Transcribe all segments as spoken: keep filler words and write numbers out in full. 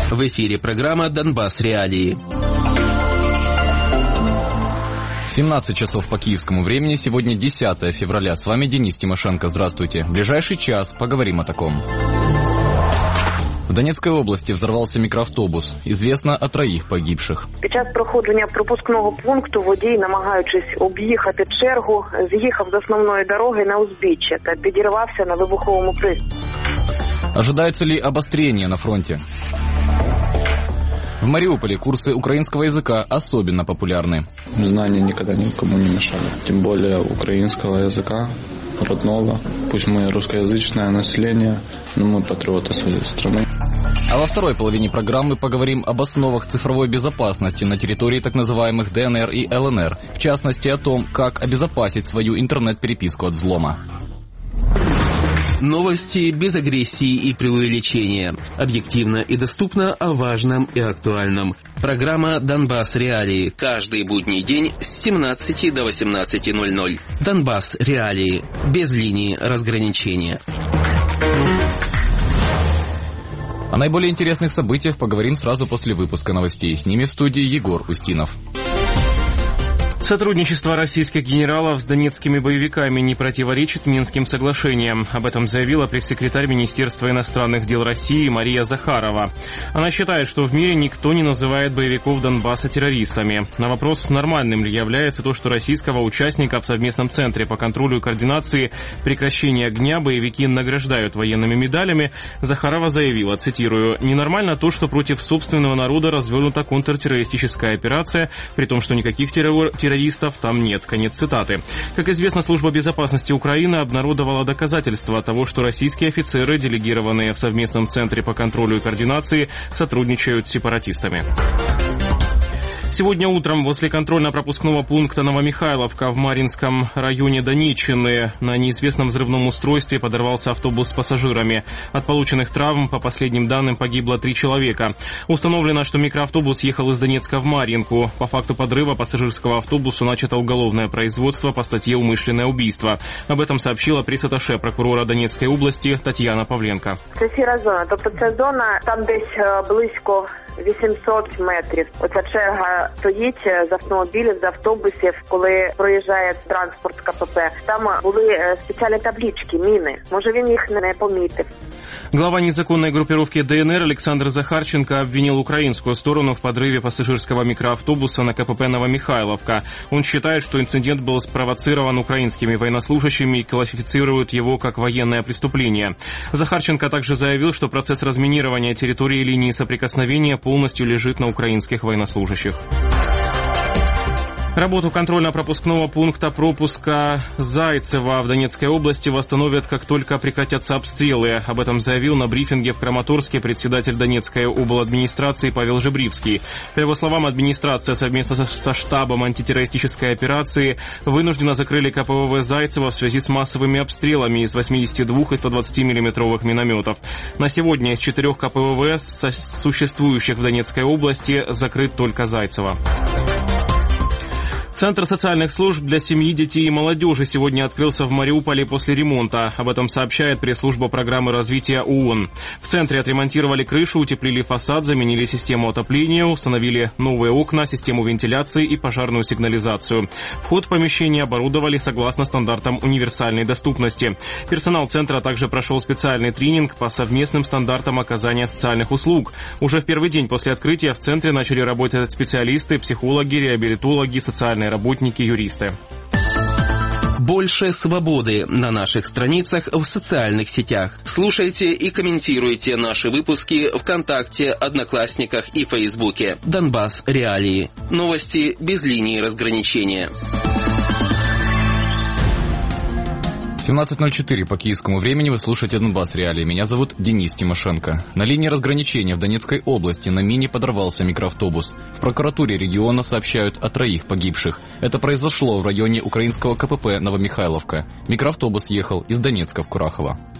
В эфире программа «Донбасс. Реалии». семнадцать часов по киевскому времени, сегодня десятое февраля. С вами Денис Тимошенко, здравствуйте. В ближайший час поговорим о таком. В Донецкой области взорвался микроавтобус. Известно о троїх погибших. Під час проходження пропускного пункту водій, намагаючись об'їхати чергу, з'їхав з основної дороги на узбіччя та підірвався на вибуховому пристрої. Ожидается ли обострение на фронте? В Мариуполе курсы украинского языка особенно популярны. Знания никогда никому не мешали. Тем более украинского языка, родного. Пусть мы русскоязычное население, но мы патриоты своей страны. А во второй половине программы поговорим об основах цифровой безопасности на территории так называемых ДНР и ЛНР. В частности, о том, как обезопасить свою интернет-переписку от взлома. Новости без агрессии и преувеличения. Объективно и доступно о важном и актуальном. Программа «Донбасс. Реалии». Каждый будний день с семнадцати до восемнадцати ноль-ноль. «Донбасс. Реалии». Без линии разграничения. О наиболее интересных событиях поговорим сразу после выпуска новостей. С ними в студии Егор Устинов. Сотрудничество российских генералов с донецкими боевиками не противоречит Минским соглашениям. Об этом заявила пресс-секретарь Министерства иностранных дел России Мария Захарова. Она считает, что в мире никто не называет боевиков Донбасса террористами. На вопрос, нормальным ли является то, что российского участника в совместном центре по контролю и координации прекращения огня боевики награждают военными медалями, Захарова заявила, цитирую, «Ненормально то, что против собственного народа развернута контртеррористическая операция, при том, что никаких террористов террористов там нет». Конец цитаты. Как известно, Служба безопасности Украины обнародовала доказательства того, что российские офицеры, делегированные в совместном центре по контролю и координации, сотрудничают с сепаратистами. Сегодня утром возле контрольно-пропускного пункта Новомихайловка в Марьинском районе Донеччины на неизвестном взрывном устройстве подорвался автобус с пассажирами. От полученных травм, по последним данным, погибло три человека. Установлено, что микроавтобус ехал из Донецка в Марьинку. По факту подрыва пассажирского автобуса начато уголовное производство по статье «Умышленное убийство». Об этом сообщила пресс-атташе прокурора Донецької області Тетяна Павленко. Це сіра зона, тобто це зона, там десь близько вісімсот метрів. Оця черга стоїть з автомобілів, з автобусів, коли проїжджає транспорт КПП. Там були спеціальні таблички, міни. Може, він їх не помітив. Глава незаконной группировки ДНР Александр Захарченко обвинил украинскую сторону в подрыве пассажирского микроавтобуса на КПП Новомихайловка. Он считает, что инцидент был спровоцирован украинскими военнослужащими и квалифицирует его как военное преступление. Захарченко также заявил, что процесс разминирования территории линии соприкосновения полностью лежит на украинских военнослужащих. Работу контрольно-пропускного пункта пропуска Зайцева в Донецкой области восстановят, как только прекратятся обстрелы. Об этом заявил на брифинге в Краматорске председатель Донецкой обладминистрации Павел Жебривский. По его словам, администрация совместно со штабом антитеррористической операции вынужденно закрыли КПВВ Зайцева в связи с массовыми обстрелами из восьмидесяти двух и ста двадцати миллиметровых минометов. На сегодня из четырех КПВВ, существующих в Донецкой области, закрыт только Зайцево. Центр социальных служб для семьи, детей и молодежи сегодня открылся в Мариуполе после ремонта. Об этом сообщает пресс-служба программы развития ООН. В центре отремонтировали крышу, утеплили фасад, заменили систему отопления, установили новые окна, систему вентиляции и пожарную сигнализацию. Вход в помещение оборудовали согласно стандартам универсальной доступности. Персонал центра также прошел специальный тренинг по совместным стандартам оказания социальных услуг. Уже в первый день после открытия в центре начали работать специалисты, психологи, реабилитологи, социальные работники, юристы. Больше свободы на наших страницах в социальных сетях. Слушайте и комментируйте наши выпуски ВКонтакте, Одноклассниках и Фейсбуке. Донбасс. Реалии. Новости без линии разграничения. семнадцать ноль четыре по киевскому времени вы слушаете «Донбасс. Реалии». Меня зовут Денис Тимошенко. На линии разграничения в Донецкой области на мине подорвался микроавтобус. В прокуратуре региона сообщают о троих погибших. Это произошло в районе украинского КПП Новомихайловка. Микроавтобус ехал из Донецка в Курахово.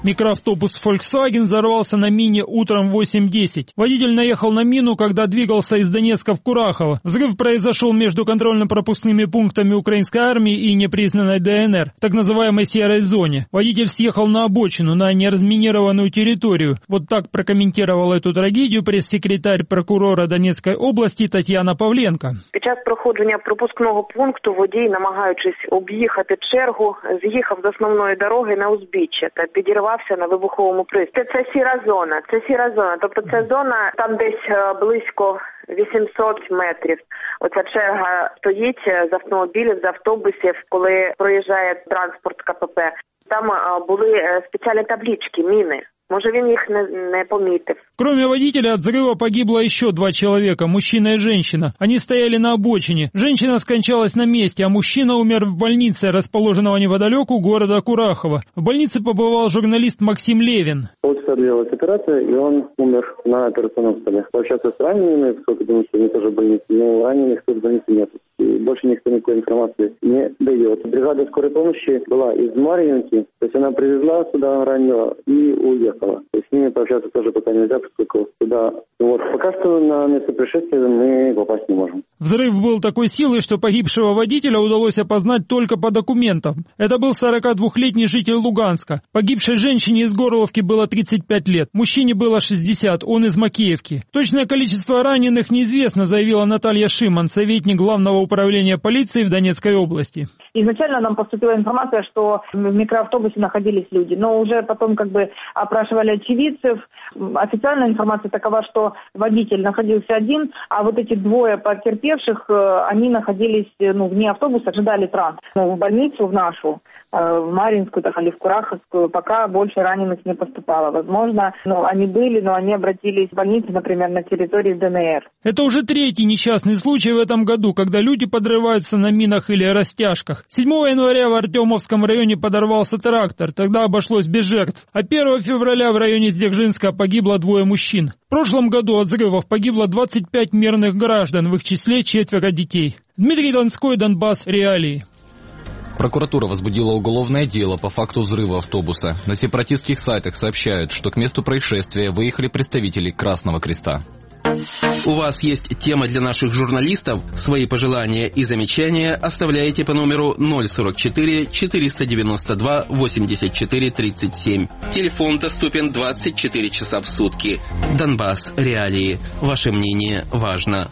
Микроавтобус Volkswagen взорвался на мине утром в восемь десять. Водитель наехал на мину, когда двигался из Донецка в Курахово. Взрыв произошел между контрольно-пропускными пунктами украинской армии и непризнанной ДНР, так называемой серой зоне. Водитель съехал на обочину, на неразминированную территорию. Вот так прокомментировала эту трагедию прес-секретарь прокурора Донецької області Тетяна Павленко. Під час проходження пропускного пункту водій, намагаючись об'їхати чергу, з'їхав з основної дороги на узбіччя та підірвався на вибуховому пристрої. Це сіра зона, це сіра зона, тобто це зона, там десь близько вісімсот метрів. Оця черга стоїть з автомобілів, з автобусів, коли проїжджає транспорт КПП. Там були спеціальні таблички, міни. Може, він їх не, не помітив. Кроме водителя, от взрыва погибло еще два человека, мужчина и женщина. Они стояли на обочине. Женщина скончалась на месте, а мужчина умер в больнице, расположенного неподалеку города Курахово. В больнице побывал журналист Максим Левин. Полчаса длилась операция, и он умер на операционном столе. Пообщаться с ранеными, сколько думаю, что они тоже в больнице, но раненых тут в больнице нет. И больше никто никакой информации не дает. Бригада скорой помощи была из Марьинки, то есть она привезла сюда раненого и уехала. То есть с ними пообщаться тоже пока нельзя, поскольку сюда... Вот, пока что на место происшествия мы попасть не можем. Взрыв был такой силы, что погибшего водителя удалось опознать только по документам. Это был сорокадвухлетний житель Луганска. Погибшей женщине из Горловки было тридцать пять лет. Мужчине было шестьдесят, он из Макеевки. Точное количество раненых неизвестно, заявила Наталья Шиман, советник Главного управления полиции в Донецкой области. Изначально нам поступила информация, что в микроавтобусе находились люди, но уже потом как бы опрашивали очевидцев. Официальная информация такова, что водитель находился один, а вот эти двое потерпевших, они находились ну, вне автобуса, ожидали транспорт. Ну, в больницу, в нашу, в Марьинскую или в Кураховскую, пока больше раненых не поступало. Возможно, ну, они были, но они обратились в больницу, например, на территории ДНР. Это уже третий несчастный случай в этом году, когда люди подрываются на минах или растяжках. седьмого января в Артемовском районе подорвался трактор, тогда обошлось без жертв. А первого февраля в районе Сдержинска погибло двое мужчин. В прошлом году от взрывов погибло двадцать пять мирных граждан, в их числе четверо детей. Дмитрий Донской, Донбасс, реалии. Прокуратура возбудила уголовное дело по факту взрыва автобуса. На сепаратистских сайтах сообщают, что к месту происшествия выехали представители Красного Креста. У вас есть тема для наших журналистов? Свои пожелания и замечания оставляйте по номеру ноль сорок четыре четыреста девяносто два восемьдесят четыре тридцать семь. Телефон доступен двадцать четыре часа в сутки. Донбасс. Реалии. Ваше мнение важно.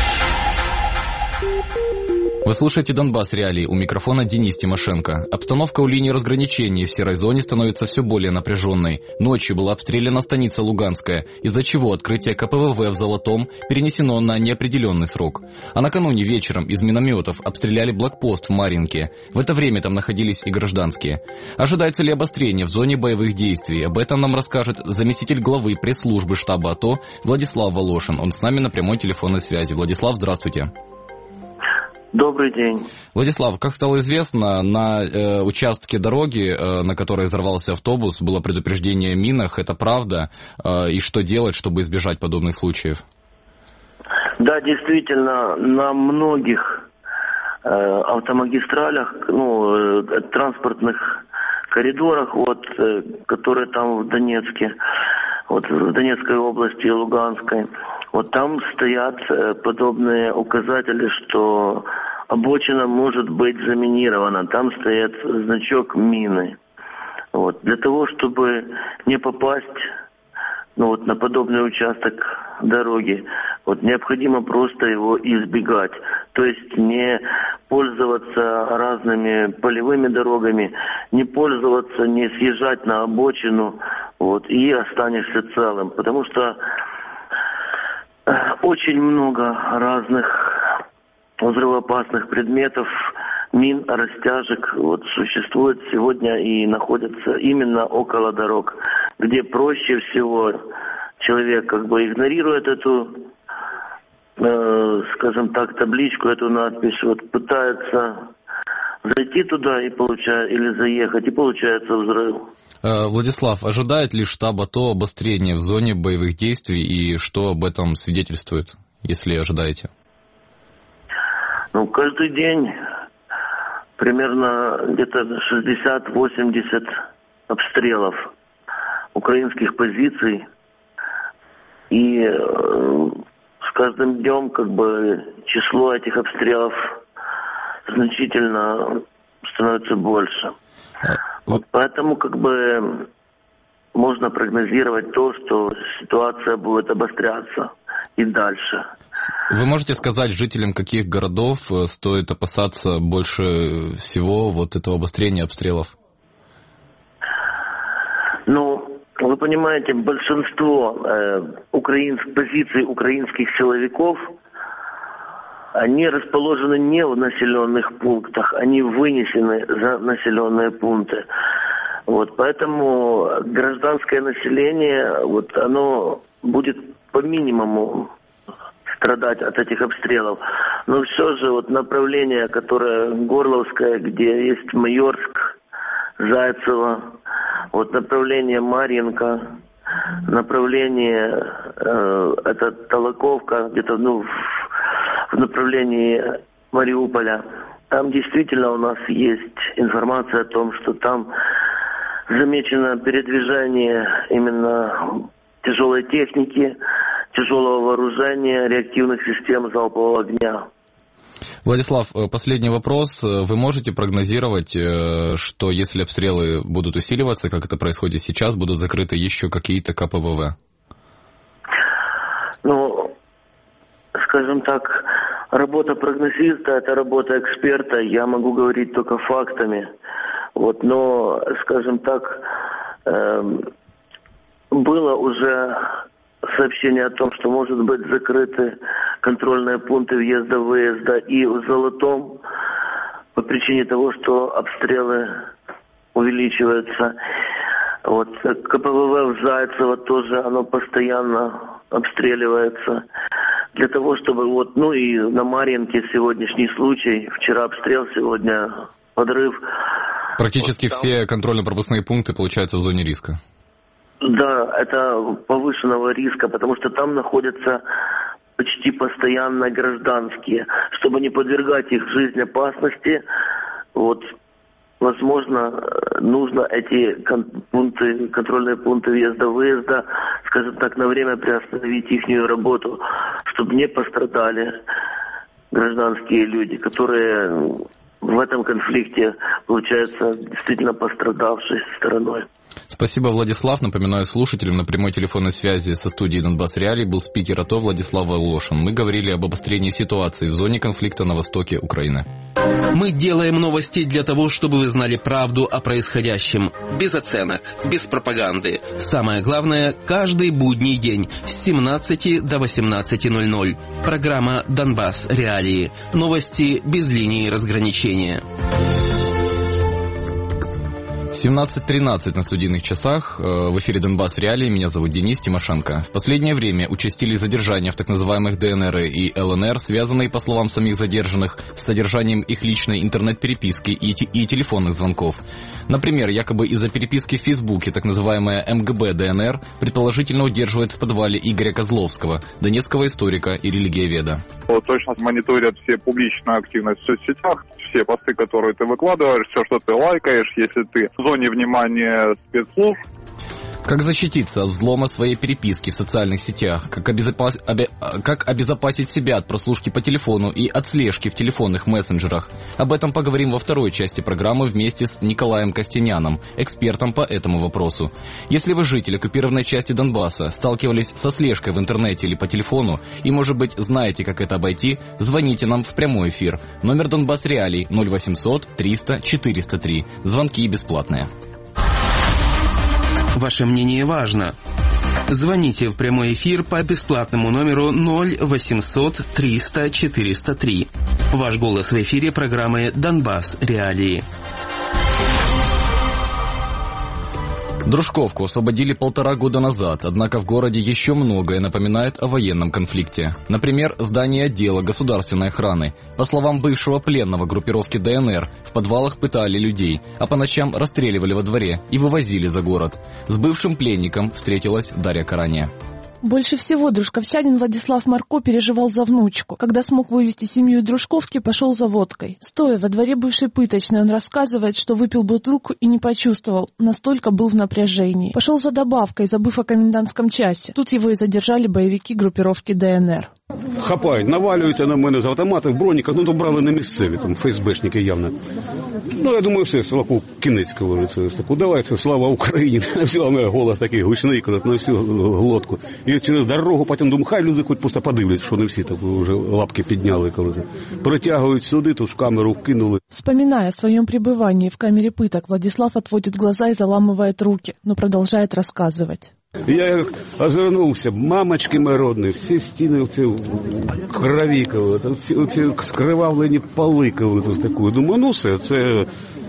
Вы слушаете «Донбасс. Реалии», у микрофона Денис Тимошенко. Обстановка у линии разграничения в серой зоне становится все более напряженной. Ночью была обстреляна станица Луганская, из-за чего открытие ка пэ вэ вэ в Золотом перенесено на неопределенный срок. А накануне вечером из минометов обстреляли блокпост в Марьинке. В это время там находились и гражданские. Ожидается ли обострение в зоне боевых действий? Об этом нам расскажет заместитель главы пресс-службы штаба АТО Владислав Волошин. Он с нами на прямой телефонной связи. Владислав, здравствуйте. Добрый день. Владислав, как стало известно, на э, участке дороги, э, на которой взорвался автобус, было предупреждение о минах. Это правда? Э, и что делать, чтобы избежать подобных случаев? Да, действительно, на многих э, автомагистралях, ну, э, транспортных коридорах, вот, э, которые там в Донецке, вот в Донецкой области и Луганской, вот там стоят э, подобные указатели, что обочина может быть заминирована. Там стоит значок мины. Вот. Для того, чтобы не попасть ну, вот, на подобный участок дороги, вот, необходимо просто его избегать. То есть не пользоваться разными полевыми дорогами, не пользоваться, не съезжать на обочину, вот, и останешься целым. Потому что очень много разных взрывоопасных предметов, мин, растяжек вот, существует сегодня и находятся именно около дорог, где проще всего человек как бы игнорирует эту, э, скажем так, табличку, эту надпись, вот, пытается зайти туда и получает, или заехать, и получается взрыв. Владислав, ожидает ли штаб АТО обострения в зоне боевых действий и что об этом свидетельствует, если ожидаете? Ну, каждый день примерно где-то шестьдесят-восемьдесят обстрелов украинских позиций. И э, с каждым днем как бы число этих обстрелов значительно становится больше. Вот поэтому как бы можно прогнозировать то, что ситуация будет обостряться и дальше. Вы можете сказать, жителям каких городов стоит опасаться больше всего вот этого обострения обстрелов? Ну, вы понимаете, большинство э, украинских позиций украинских силовиков, они расположены не в населенных пунктах, они вынесены за населенные пункты. Вот, поэтому гражданское население, вот, оно будет по минимуму страдать от этих обстрелов. Но все же вот направление, которое Горловское, где есть Майорск, Зайцево, вот направление Марьинка, направление э, это Толоковка, где-то ну, в, в направлении Мариуполя. Там действительно у нас есть информация о том, что там замечено передвижение именно тяжелой техники, тяжелого вооружения, реактивных систем залпового огня. Владислав, последний вопрос. Вы можете прогнозировать, что если обстрелы будут усиливаться, как это происходит сейчас, будут закрыты еще какие-то ка пэ вэ вэ? Ну, скажем так, работа прогнозиста – это работа эксперта. Я могу говорить только фактами. Вот, но, скажем так, э, было уже сообщение о том, что, может быть, закрыты контрольные пункты въезда-выезда и в Золотом по причине того, что обстрелы увеличиваются. Вот, ка пэ вэ вэ в Зайцево тоже, оно постоянно обстреливается. Для того, чтобы вот, ну и на Марьинке сегодняшний случай, вчера обстрел, сегодня подрыв. Практически вот там... все контрольно-пропускные пункты, получается, в зоне риска. Да, это повышенного риска, потому что там находятся почти постоянно гражданские. Чтобы не подвергать их жизни опасности, вот, возможно, нужно эти кон- пункты, контрольные пункты въезда-выезда, скажем так, на время приостановить их работу, чтобы не пострадали гражданские люди, которые в этом конфликте, получается, действительно пострадавшей стороной. Спасибо, Владислав. Напоминаю слушателям, на прямой телефонной связи со студией «Донбасс Реалии» был спикер АТО Владислав Волошин. Мы говорили об обострении ситуации в зоне конфликта на востоке Украины. Мы делаем новости для того, чтобы вы знали правду о происходящем. Без оценок, без пропаганды. Самое главное, каждый будний день с семнадцати до восемнадцати ноль ноль. Программа «Донбасс Реалии». Новости без линии разграничения. семнадцать тринадцать на студийных часах. В эфире «Донбасс Реалии». Меня зовут Денис Тимошенко. В последнее время участились задержания в так называемых дэ эн эр и эл эн эр, связанные, по словам самих задержанных, с содержанием их личной интернет-переписки и, те- и телефонных звонков. Например, якобы из-за переписки в Фейсбуке так называемая эм гэ бэ дэ эн эр предположительно удерживает в подвале Игоря Козловского, донецкого историка и религиоведа. Вот, точно мониторят все публичную активность в соцсетях, все посты, которые ты выкладываешь, все, что ты лайкаешь, если ты в зоне внимания спецслужб. Как защититься от взлома своей переписки в социальных сетях? Как, обезопас... обе... как обезопасить себя от прослушки по телефону и от слежки в телефонных мессенджерах? Об этом поговорим во второй части программы вместе с Николаем Костяняном, экспертом по этому вопросу. Если вы житель оккупированной части Донбасса, сталкивались со слежкой в интернете или по телефону и, может быть, знаете, как это обойти, звоните нам в прямой эфир. Номер Донбасс Реалий ноль восемьсот триста четыреста три. Звонки бесплатные. Ваше мнение важно. Звоните в прямой эфир по бесплатному номеру ноль восемьсот триста четыреста три. Ваш голос в эфире программы «Донбасс Реалии». Дружковку освободили полтора года назад, однако в городе еще многое напоминает о военном конфликте. Например, здание отдела государственной охраны. По словам бывшего пленного группировки дэ эн эр, в подвалах пытали людей, а по ночам расстреливали во дворе и вывозили за город. С бывшим пленником встретилась Дарья Карания. Больше всего дружковчанин Владислав Марко переживал за внучку. Когда смог вывести семью из Дружковки, пошел за водкой. Стоя во дворе бывшей пыточной, он рассказывает, что выпил бутылку и не почувствовал, настолько был в напряжении. Пошел за добавкой, забыв о комендантском часе. Тут его и задержали боевики группировки ДНР. Хапають, навалюються на мене з автоматів, броніках, ну то брали не місцеві, там ФСБшники явно. Ну я думаю, все, Славку кінець, говориться, таку, давай, це слава Україні. Все, у мене голос такий гучний, на всю глотку. І через дорогу потім думаю, хай люди хоч просто подивляться, що не всі так вже лапки підняли, говориться. Притягують сюди, тут в камеру кинули. Вспоминая о своем пребывании в камере пыток, Владислав отводит глаза и заламывает руки, но продолжает рассказывать. Я озирнувся, мамочки мої родні, всі стіни в крові, ці скривавлені поли, ось таку. Думаю, ну все, це...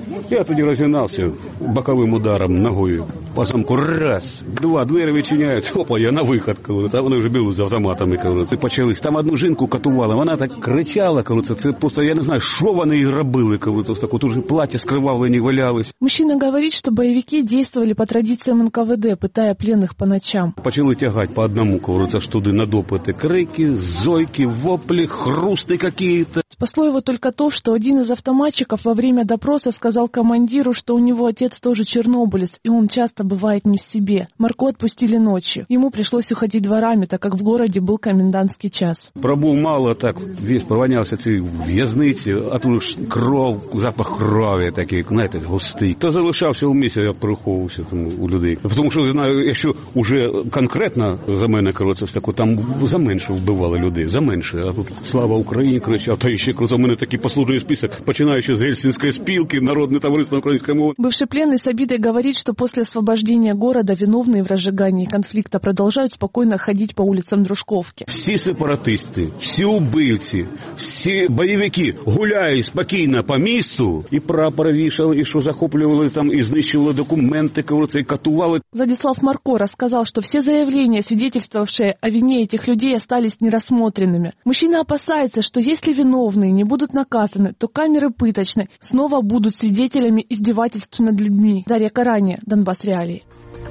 Я тоді розігнався боковим ударом ногою по замку. Раз, два, двері відчиняються, опа, я на вихід. Там вони вже були з автоматами. Це почались. Там одну жінку катували, вона так кричала. Це просто, я не знаю, що вони їй робили. Тут же плаття скривавлені валялись. Мужчина говорит, что боевики действовали по традициям эн ка вэ дэ, пытая пленных по ночам. Почали тягати по одному, кажется, туди на допити. Крики, зойки, вопли, хрусты какие-то. Спасло его только то, что один из автоматчиков во время допроса сказал командиру, что у него отец тоже чернобылец, и он часто бывает не в себе. Марко отпустили ночью. Ему пришлось уходить дворами, так как в городе был комендантский час. Пробув мало, так весь провонявся ці в'язниці, а тут кров, запах крові такий, знаєте, густий. Та залишався у місці, я приховувався у людей. Тому що, знаю, якщо вже конкретно за мене, коротше, там за менше вбивали людей, за менше. А тут слава Україні кричав, та ще, коротше, у мене такий послужний список, починаючи з Гельсінської спілки, народне товариство української мови. Бывший пленный с обидой говорит, что после освобождения города виновные в разжигании конфликта продолжают спокойно ходить по улицам Дружковки. Всі сепаратисти, всі убивці, всі бойовики гуляють спокійно по місту, і прапори вішали, і що захоплювали там, і знищували документи, і катували. Владислав Марко рассказал, что все заявления, свидетельствовавшие о вине этих людей, остались нерассмотренными. Мужчина опасается, что если виновные не будут наказаны, то камеры пыточной снова будут свидетелями издевательств над людьми. Дарья Каранья, Донбасс Реалии.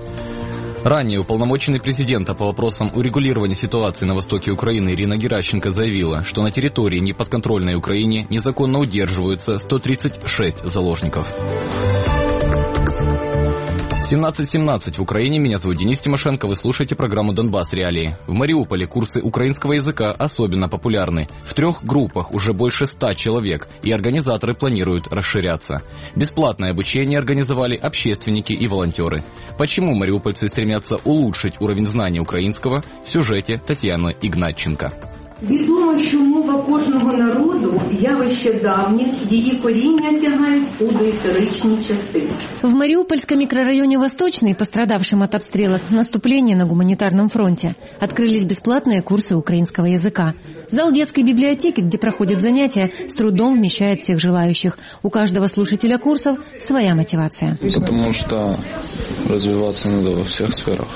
Ранее уполномоченный президента по вопросам урегулирования ситуации на востоке Украины Ирина Геращенко заявила, что на территории, неподконтрольной Украине, незаконно удерживаются сто тридцать шесть заложников. семнадцать семнадцать в Украине. Меня зовут Денис Тимошенко. Вы слушаете программу «Донбасс Реалии». В Мариуполе курсы украинского языка особенно популярны. В трех группах уже больше ста человек, и организаторы планируют расширяться. Бесплатное обучение организовали общественники и волонтеры. Почему мариупольцы стремятся улучшить уровень знания украинского, в сюжете Татьяны Игнатченко. Відомо, що мова кожного народу – явище давнє, її коріння тягають у доісторичні часи. В Мариупольском микрорайоне Восточный, пострадавшем от обстрелов, наступления на гуманитарном фронте, открылись бесплатные курсы украинского языка. Зал детской библиотеки, где проходят занятия, с трудом вмещает всех желающих. У каждого слушателя курсов своя мотивация. Потому что развиваться надо во всех сферах.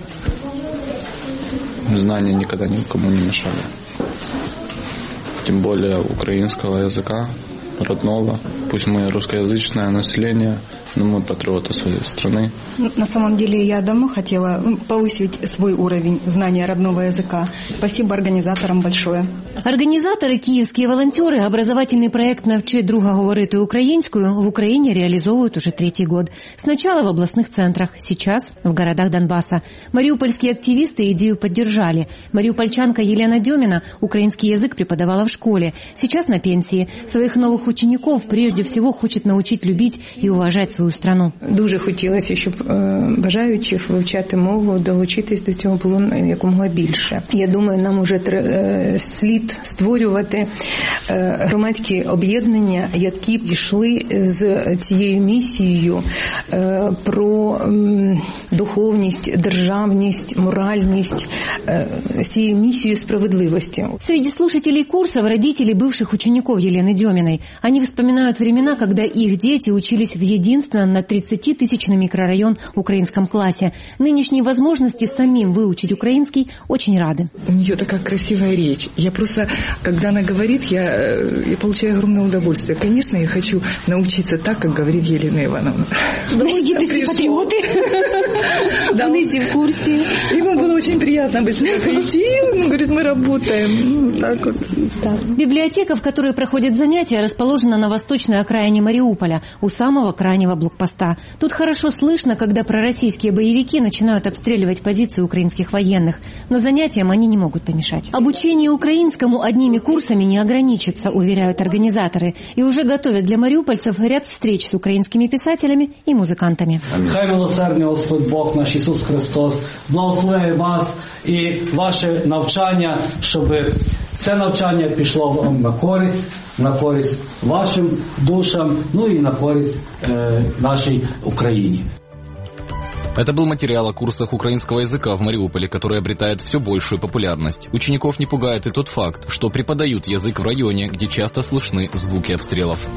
Знания никогда никому не мешали. Тем более украинского языка, родного. Пусть мы русскоязычное население, но мы патриоты своей страны. На самом деле я давно хотела повысить свой уровень знания родного языка. Спасибо организаторам большое. Організатори, київські волонтери, образовательний проект «Навчи друга говорити українською» в Украине реализовывают уже третий год. Сначала в областных центрах, сейчас в городах Донбасса. Мариупольские активисты идею поддержали. Мариупольчанка Елена Демина украинский язык преподавала в школе. Сейчас на пенсии. Своих новых учеников прежде всего хочет научить любить и уважать свою страну. Дуже хотілося, щоб е, бажаючих вивчати мову, долучитись до цього було якомога більше. Я думаю, нам уже е, слід створювати е, громадські об'єднання, які пішли з цією місією е, про м, духовність, державність, моральність, е, з цією місією справедливості. Среди слушателей курсов родители бывших учеников Елены Деминой. Они вспоминают времена, когда их дети учились в единственном на тридцатитысячный микрорайон украинском классе. Нынешние возможности самим выучить украинский очень рады. У нее такая красивая речь. Я просто, когда она говорит, я, я получаю огромное удовольствие. Конечно, я хочу научиться так, как говорит Елена Ивановна. Наши дети патриоты. Они все в курсе. Ему было очень приятно быстрее прийти. Он говорит, мы работаем. Ну, так вот. Так. Библиотека, в которой проходят занятия, расположена на восточной окраине Мариуполя, у самого крайнего блокпоста. Тут хорошо слышно, когда пророссийские боевики начинают обстреливать позиции украинских военных. Но занятиям они не могут помешать. Обучение украинскому одними курсами не ограничится, уверяют организаторы. И уже готовят для мариупольцев ряд встреч с украинскими писателями и музыкантами. Хай милосердний Господь Бог наш Ісус Христос благословить вас і ваше навчання, щоб це навчання пішло вам на користь, на користь вашим душам, ну і на користь е, нашій Україні. Это был материал о курсах украинского языка в Мариуполе, который обретает все большую популярность. Учеников не пугает и тот факт, что преподают язык в районе, где часто слышны звуки обстрелов.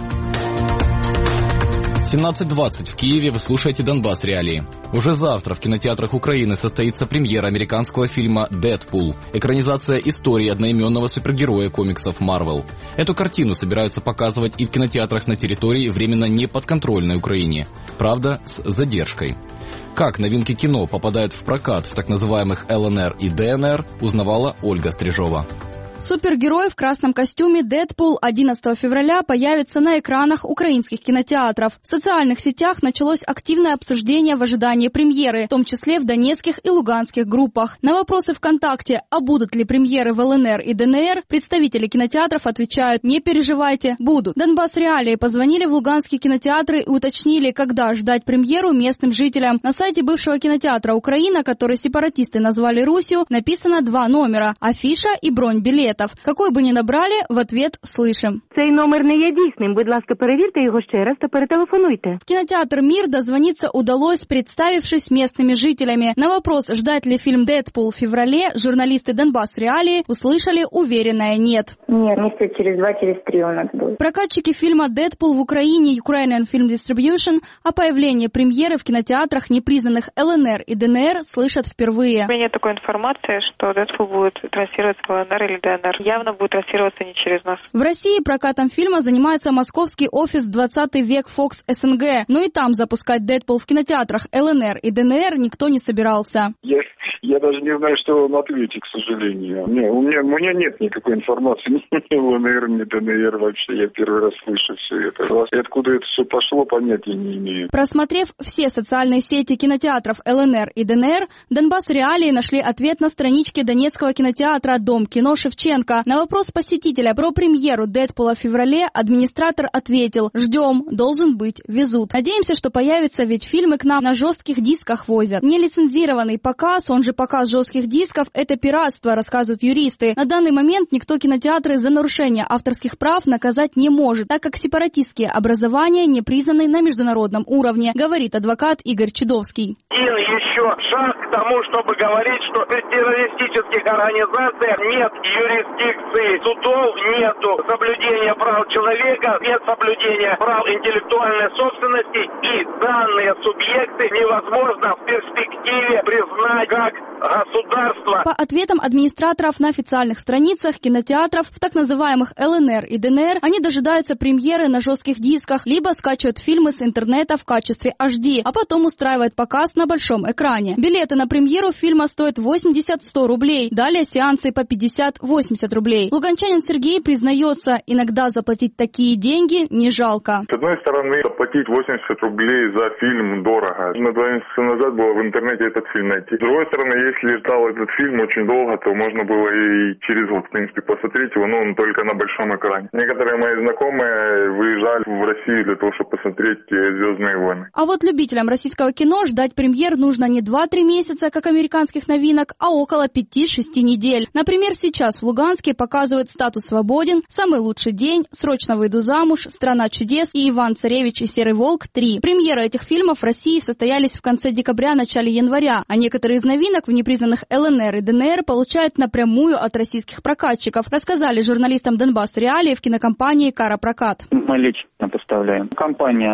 семнадцать двадцать в Киеве, вы слушаете «Донбасс Реалии». Уже завтра в кинотеатрах Украины состоится премьера американского фильма «Дэдпул», экранизация истории одноименного супергероя комиксов Marvel. Эту картину собираются показывать и в кинотеатрах на территории временно неподконтрольной Украине. Правда, с задержкой. Как новинки кино попадают в прокат в так называемых эл эн эр и дэ эн эр, узнавала Ольга Стрижова. Супергерой в красном костюме Дэдпул одиннадцатого февраля появится на экранах украинских кинотеатров. В социальных сетях началось активное обсуждение в ожидании премьеры, в том числе в донецких и луганских группах. На вопросы ВКонтакте, а будут ли премьеры в эл эн эр и дэ эн эр, представители кинотеатров отвечают: не переживайте, будут. Донбасс Реалии позвонили в луганские кинотеатры и уточнили, когда ждать премьеру местным жителям. На сайте бывшего кинотеатра «Украина», который сепаратисты назвали Русью, написано два номера – афиша и бронь билетов. Какой бы ни набрали, в ответ слышим. Цей номер не є дійсним. Будь ласка, перевірте його ще раз та перетелефонуйте. В кинотеатр «Мир» дозвониться удалось, представившись местными жителями. На вопрос, ждать ли фильм «Дэдпул» в феврале, журналисты «Донбасс Реалии» услышали уверенное «нет». Нет, месяца через два, через три у нас будет. Прокатчики фильма «Дэдпул» в Украине, Ukrainian Film Distribution, о появлении премьеры в кинотеатрах непризнанных эл эн эр и дэ эн эр слышат впервые. У меня нет такой информации, что «Дэдпул» будет транслироваться в эл эн эр или дэ эн эр. Явно будет транслироваться не через нас. В России прокатом фильма занимается московский офис «двадцатый век Fox эс эн гэ». Но и там запускать «Дэдпул» в кинотеатрах эл эн эр и дэ эн эр никто не собирался. Я, я даже не знаю, что вам ответить, к сожалению. Не, у, меня, у меня нет никакой информации ни эл эн эр, ни дэ эн эр вообще. Я первый раз слышу все это. И откуда это все пошло, понятия не имею. Просмотрев все социальные сети кинотеатров эл эн эр и дэ эн эр, Донбасс Реалии нашли ответ на страничке донецкого кинотеатра «Дом кино Шевченко». На вопрос посетителя про премьеру «Дэдпула» в феврале администратор ответил: «Ждем, должен быть, везут. Надеемся, что появится, ведь фильмы к нам на жестких дисках возят. Нелицензированный показ, он же показ жестких дисков, это пиратство», рассказывают юристы. На данный момент никто кинотеатры за нарушение авторских прав наказать не может, так как сепаратистские образования не признаны на международном уровне, говорит адвокат Игорь Чудовский. Один еще шаг к тому, чтобы говорить, что при террористических организациях нет юрисдикции, судов нету, соблюдения прав человека, нет соблюдения прав интеллектуальной собственности, и данные субъекты невозможно в перспективе признать как государство. По ответам администраторов на официальных страницах кинотеатров в так называемых эл эн эр и дэ эн эр они дожидаются премьеры на жестких дисках, либо скачивают фильмы с интернета в качестве эйч ди, а потом устраивают показ на большом экране. Билеты на премьеру фильма стоят восемьдесят-сто рублей, далее сеансы по пятьдесят-восемьдесят рублей. Луганчанин Сергей признается, иногда заплатить такие деньги не жалко. С одной стороны, заплатить восемьдесят рублей за фильм дорого. На два месяца назад было в интернете этот фильм найти. С другой стороны, если ждал этот фильм очень долго, то можно было и через год, в принципе, посмотреть его, но он только на большом экране. Некоторые мои знакомые выезжали в Россию для того, чтобы посмотреть «Звездные войны». А вот любителям российского кино ждать премьер нужно не два-три месяца, как американских новинок, а около пяти-шести недель. Например, сейчас в Луганске показывают «Статус свободен», «Самый лучший день», «Срочно выйду замуж», «Страна чудес» и «Иван Царевич и Серый волк три». Премьеры этих фильмов в России состоялись в конце декабря, начале января, а некоторые из новинок в непризнанных эл эн эр и дэ эн эр получают напрямую от российских прокатчиков, рассказали журналистам Донбасс Реалии в кинокомпании «Кара Прокат». Мы лично поставляем. Компания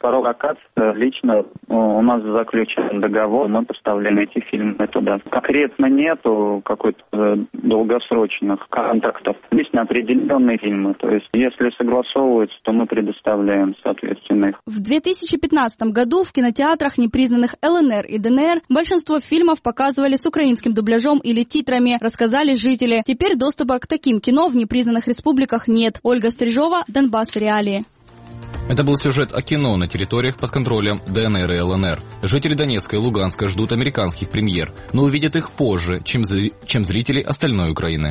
прокат лично у нас заключен договор, мы поставляем эти фильмы туда. Конкретно нету какой-то долгосрочных контрактов. Есть определенные фильмы, то есть если согласовываются, то мы предоставляем соответственно их. В две тысячи пятнадцатом году в кинотеатрах непризнанных эл эн эр и дэ эн эр большинство фильмов показывали с украинским дубляжом или титрами, рассказали жители. Теперь доступа к таким кино в непризнанных республиках нет. Ольга Стрижова, Донбасс Реалии. Это был сюжет о кино на территориях под контролем дэ эн эр и эл эн эр. Жители Донецка и Луганска ждут американских премьер, но увидят их позже, чем, зри... чем зрители остальной Украины.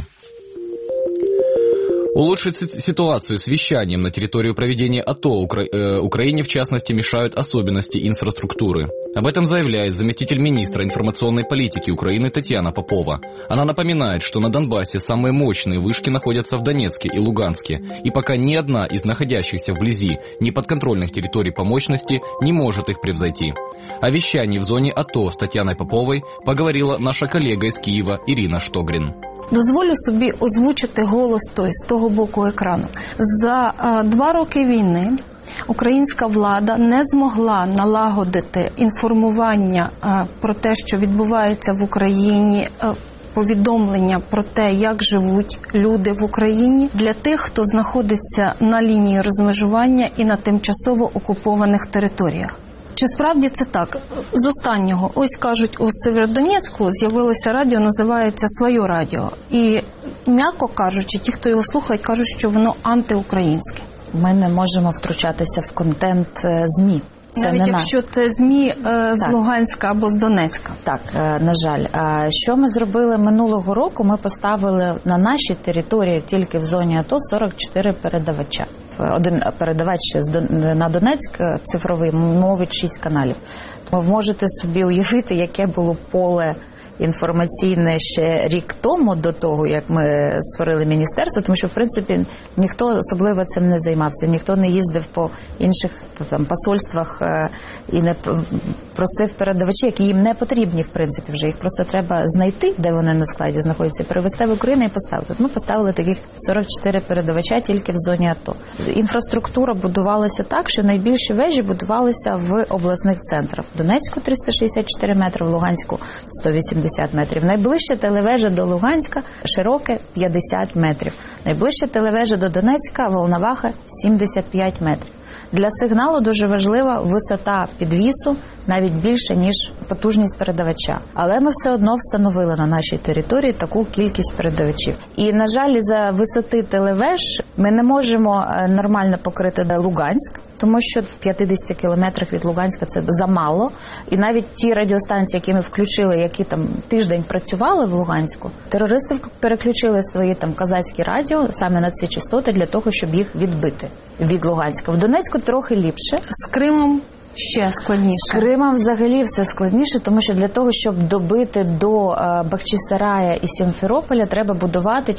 Улучшить ситуацию с вещанием на территорию проведения АТО Укра... э, Украине, в частности, мешают особенности инфраструктуры. Об этом заявляет заместитель министра информационной политики Украины Татьяна Попова. Она напоминает, что на Донбассе самые мощные вышки находятся в Донецке и Луганске, и пока ни одна из находящихся вблизи неподконтрольных территорий по мощности не может их превзойти. О вещании в зоне АТО с Татьяной Поповой поговорила наша коллега из Киева Ирина Штогрин. Дозволю собі озвучити голос той з того боку екрану. За а, два роки війни українська влада не змогла налагодити інформування а, про те, що відбувається в Україні, а, повідомлення про те, як живуть люди в Україні для тих, хто знаходиться на лінії розмежування і на тимчасово окупованих територіях. Чи справді це так? З останнього, ось кажуть, у Сєвєродонецьку з'явилося радіо, називається «Своє радіо». І, м'яко кажучи, ті, хто його слухають, кажуть, що воно антиукраїнське. Ми не можемо втручатися в контент ЗМІ. Це навіть якщо наш. Це ЗМІ е, з так. Луганська або з Донецька. Так, е, на жаль. А що ми зробили минулого року? Ми поставили на нашій території тільки в зоні АТО сорок чотири передавача. Один передавач на Донецьк цифровий мовить шість каналів. Ви можете собі уявити, яке було поле інформаційне ще рік тому, до того, як ми створили міністерство, тому що, в принципі, ніхто особливо цим не займався, ніхто не їздив по інших там, посольствах і не просив передавачі, які їм не потрібні, в принципі, вже. Їх просто треба знайти, де вони на складі знаходяться, перевести в Україну і поставити. Тут ми поставили таких сорок чотири передавача тільки в зоні АТО. Інфраструктура будувалася так, що найбільші вежі будувалися в обласних центрах. В Донецьку триста шістдесят чотири метри, в Луганську сто вісімдесят метрів. Найближча телевежа до Луганська широке п'ятдесят метрів. Найближча телевежа до Донецька Волноваха сімдесят п'ять метрів. Для сигналу дуже важлива висота підвісу, навіть більше, ніж потужність передавача. Але ми все одно встановили на нашій території таку кількість передавачів. І, на жаль, за висоти телевеж ми не можемо нормально покрити Луганськ, тому що в п'ятдесят кілометрах від Луганська це замало. І навіть ті радіостанції, які ми включили, які там тиждень працювали в Луганську, терористи переключили свої там казацькі радіо саме на ці частоти для того, щоб їх відбити від Луганська. В Донецьку трохи ліпше. З Кримом ще складніше. З Кримом взагалі все складніше, тому що для того, щоб добити до Бахчисарая і Сімферополя, треба будувати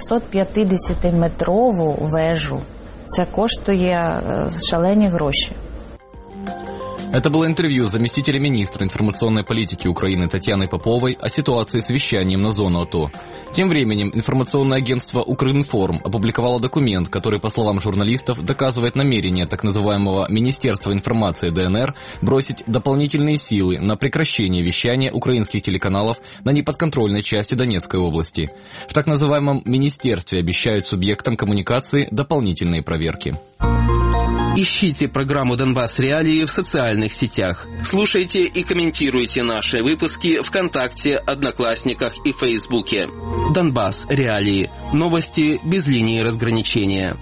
чотирьохсотп'ятдесятиметрову вежу. Це коштує шалені гроші. Это было интервью заместителя министра информационной политики Украины Татьяны Поповой о ситуации с вещанием на зону АТО. Тем временем информационное агентство «Укринформ» опубликовало документ, который, по словам журналистов, доказывает намерение так называемого Министерства информации дэ эн эр бросить дополнительные силы на прекращение вещания украинских телеканалов на неподконтрольной части Донецкой области. В так называемом министерстве обещают субъектам коммуникации дополнительные проверки. Ищите программу «Донбасс Реалии» в социальных сетях. Слушайте и комментируйте наши выпуски ВКонтакте, Одноклассниках и Фейсбуке. «Донбасс Реалии». Новости без линии разграничения.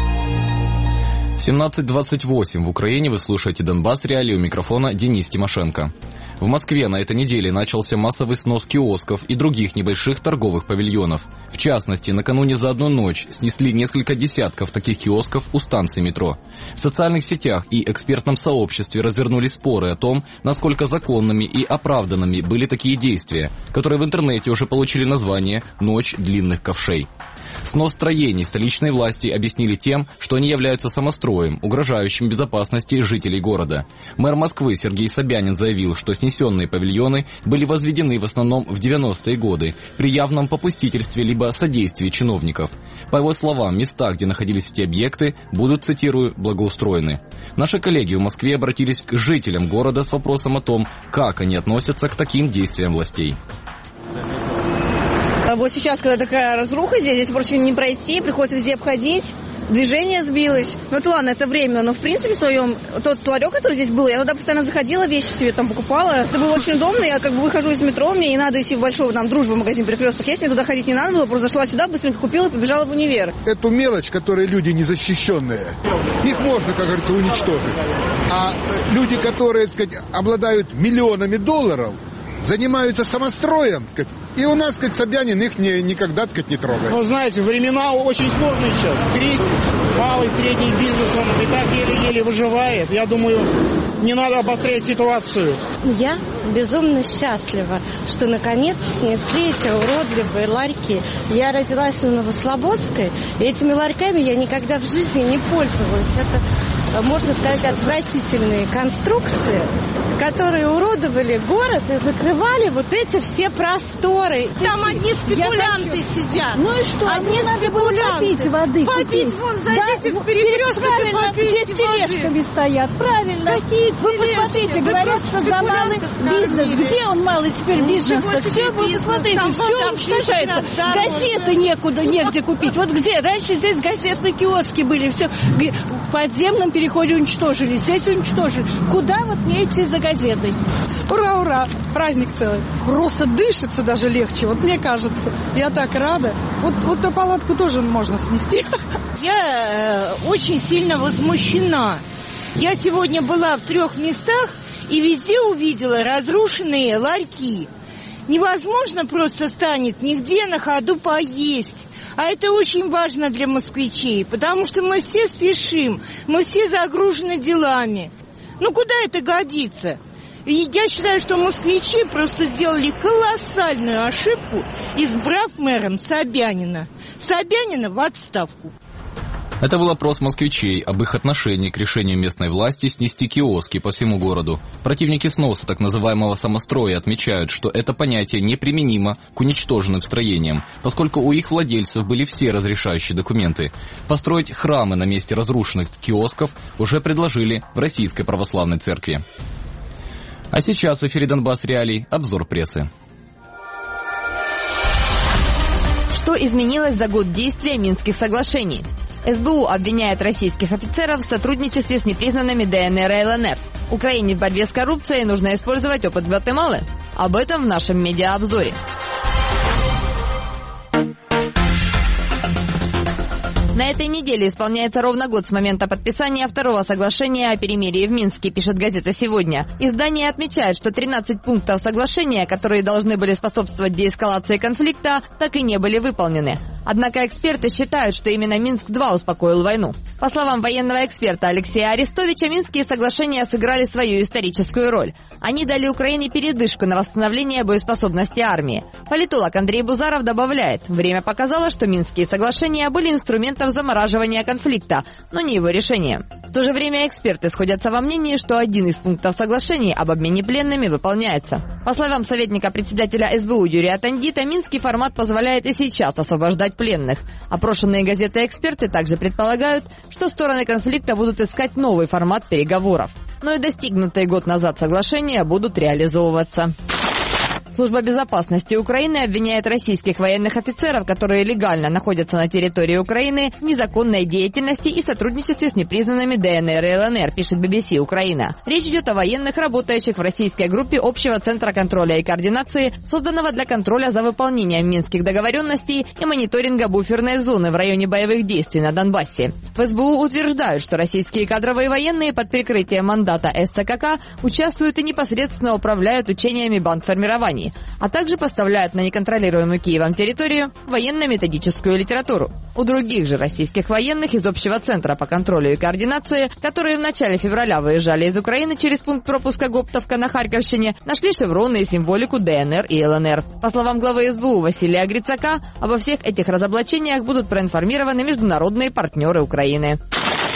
семнадцать двадцать восемь в Украине. Вы слушаете «Донбасс Реалии», у микрофона Денис Тимошенко. В Москве на этой неделе начался массовый снос киосков и других небольших торговых павильонов. В частности, накануне за одну ночь снесли несколько десятков таких киосков у станции метро. В социальных сетях и экспертном сообществе развернулись споры о том, насколько законными и оправданными были такие действия, которые в интернете уже получили название «Ночь длинных ковшей». Снос строений столичной власти объяснили тем, что они являются самостроем, угрожающим безопасности жителей города. Мэр Москвы Сергей Собянин заявил, что снесенные павильоны были возведены в основном в девяностые годы при явном попустительстве либо содействии чиновников. По его словам, места, где находились эти объекты, будут, цитирую, благоустроены. Наши коллеги в Москве обратились к жителям города с вопросом о том, как они относятся к таким действиям властей. Вот сейчас, когда такая разруха здесь, здесь проще не пройти, приходится везде обходить. Движение сбилось. Ну, это ладно, это временно, но в принципе в своем... Тот ларек, который здесь был, я туда постоянно заходила, вещи себе там покупала. Это было очень удобно, я как бы выхожу из метро, мне не надо идти в большой, там, Дружба, магазин Перекресток есть, мне туда ходить не надо было, просто зашла сюда, быстренько купила и побежала в универ. Эту мелочь, которые люди незащищенные, их можно, как говорится, уничтожить. А люди, которые, так сказать, обладают миллионами долларов, занимаются самостроем, так сказать, и у нас, как Собянин, их не, никогда, так сказать, не трогает. Вы знаете, времена очень сложные сейчас. Кризис, малый и средний бизнес, он и так еле-еле выживает. Я думаю, не надо обострять ситуацию. Я безумно счастлива, что наконец снесли эти уродливые ларьки. Я родилась в Новослободской, и этими ларьками я никогда в жизни не пользовалась. Это, можно сказать, отвратительные конструкции, которые уродовали город и закрывали вот эти все просторы. Там одни спекулянты сидят. Ну и что? Одни надо было попить воды. Попить, вон, зайдите да, в перекресток и попить где с тележками стоят. Правильно. Какие Вы посмотрите, говорят, что за малый бизнес. Где он малый теперь бизнес? Все, вы посмотрите, все уничтожается. Газеты некуда, негде купить. Вот где? Раньше здесь газетные киоски были. Все в подземном переходе уничтожили. Здесь уничтожили. Куда вот мне идти за газетой? Ура, ура! Праздник целый. Просто дышится даже легче, вот мне кажется. Я так рада. Вот, вот эту палатку тоже можно снести. Я э, очень сильно возмущена. Я сегодня была в трех местах и везде увидела разрушенные ларьки. Невозможно просто станет нигде на ходу поесть. А это очень важно для москвичей, потому что мы все спешим, мы все загружены делами. Ну куда это годится? И я считаю, что москвичи просто сделали колоссальную ошибку, избрав мэром Собянина. Собянина в отставку. Это был опрос москвичей об их отношении к решению местной власти снести киоски по всему городу. Противники сноса так называемого самостроя отмечают, что это понятие неприменимо к уничтоженным строениям, поскольку у их владельцев были все разрешающие документы. Построить храмы на месте разрушенных киосков уже предложили в Российской Православной Церкви. А сейчас в эфире Донбасс Реалий обзор прессы. Что изменилось за год действия Минских соглашений? эс бэ у обвиняет российских офицеров в сотрудничестве с непризнанными дэ эн эр и эл эн эр. Украине в борьбе с коррупцией нужно использовать опыт Гватемалы. Об этом в нашем медиаобзоре. На этой неделе исполняется ровно год с момента подписания второго соглашения о перемирии в Минске, пишет газета «Сегодня». Издание отмечает, что тринадцать пунктов соглашения, которые должны были способствовать деэскалации конфликта, так и не были выполнены. Однако эксперты считают, что именно Минск-два успокоил войну. По словам военного эксперта Алексея Арестовича, Минские соглашения сыграли свою историческую роль. Они дали Украине передышку на восстановление боеспособности армии. Политолог Андрей Бузаров добавляет, время показало, что Минские соглашения были инструментом замораживания конфликта, но не его решением. В то же время эксперты сходятся во мнении, что один из пунктов соглашений об обмене пленными выполняется. По словам советника председателя эс бэ у Юрия Тандита, минский формат позволяет и сейчас освобождать пленных. Опрошенные газеты эксперты также предполагают, что стороны конфликта будут искать новый формат переговоров. Но и достигнутые год назад соглашения будут реализовываться. Служба безопасности Украины обвиняет российских военных офицеров, которые легально находятся на территории Украины, в незаконной деятельности и сотрудничестве с непризнанными дэ эн эр и эл эн эр, пишет би би си Украина. Речь идет о военных, работающих в российской группе Общего центра контроля и координации, созданного для контроля за выполнением минских договоренностей и мониторинга буферной зоны в районе боевых действий на Донбассе. В эс бэ у утверждают, что российские кадровые военные под прикрытием мандата эс цэ ка ка участвуют и непосредственно управляют учениями бандформирований, а также поставляют на неконтролируемую Киевом территорию военно-методическую литературу. У других же российских военных из Общего центра по контролю и координации, которые в начале февраля выезжали из Украины через пункт пропуска Гоптовка на Харьковщине, нашли шевроны и символику дэ эн эр и эл эн эр. По словам главы эс бэ у Василия Грицака, обо всех этих разоблачениях будут проинформированы международные партнеры Украины.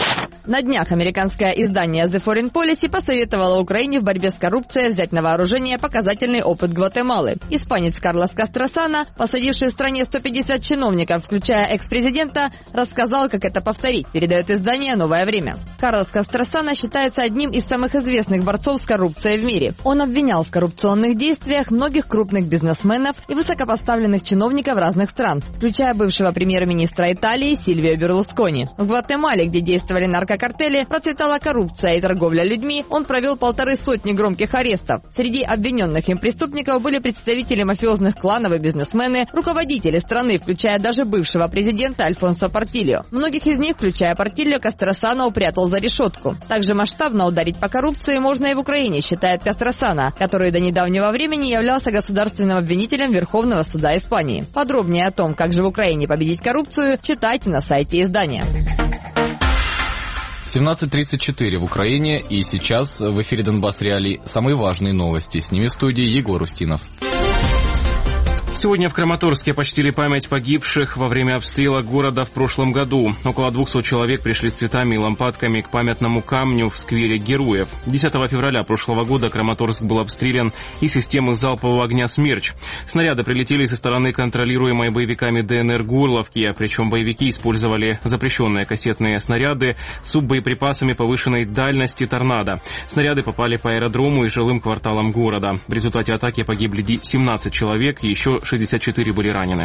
На днях американское издание The Foreign Policy посоветовало Украине в борьбе с коррупцией взять на вооружение показательный опыт Гватемалы. Испанец Карлос Кастросана, посадивший в стране сто пятьдесят чиновников, включая экс-президента, рассказал, как это повторить, передает издание «Новое время». Карлос Кастросана считается одним из самых известных борцов с коррупцией в мире. Он обвинял в коррупционных действиях многих крупных бизнесменов и высокопоставленных чиновников разных стран, включая бывшего премьер-министра Италии Сильвио Берлускони. В Гватемале, где действовали наркокартели, процветала коррупция и торговля людьми, он провел полторы сотни громких арестов. Среди обвиненных им преступников были представители мафиозных кланов и бизнесмены, руководители страны, включая даже бывшего президента Альфонсо Портильо. Многих из них, включая Портильо, Кастросана упрятал за решетку. Также масштабно ударить по коррупции можно и в Украине, считает Кастросана, который до недавнего времени являлся государственным обвинителем Верховного суда Испании. Подробнее о том, как же в Украине победить коррупцию, читайте на сайте издания. семнадцать тридцать четыре в Украине, и сейчас в эфире Донбасс Реалии самые важные новости. С ними в студии Егор Устинов. Сегодня в Краматорске почтили память погибших во время обстрела города в прошлом году. Около двухсот человек пришли с цветами и лампадками к памятному камню в сквере Героев. десятого февраля прошлого года Краматорск был обстрелян из системы залпового огня «Смерч». Снаряды прилетели со стороны контролируемой боевиками ДНР Горловки, причем боевики использовали запрещенные кассетные снаряды с суббоеприпасами повышенной дальности «Торнадо». Снаряды попали по аэродрому и жилым кварталам города. В результате атаки погибли семнадцать человек, и еще шестьдесят четыре были ранены.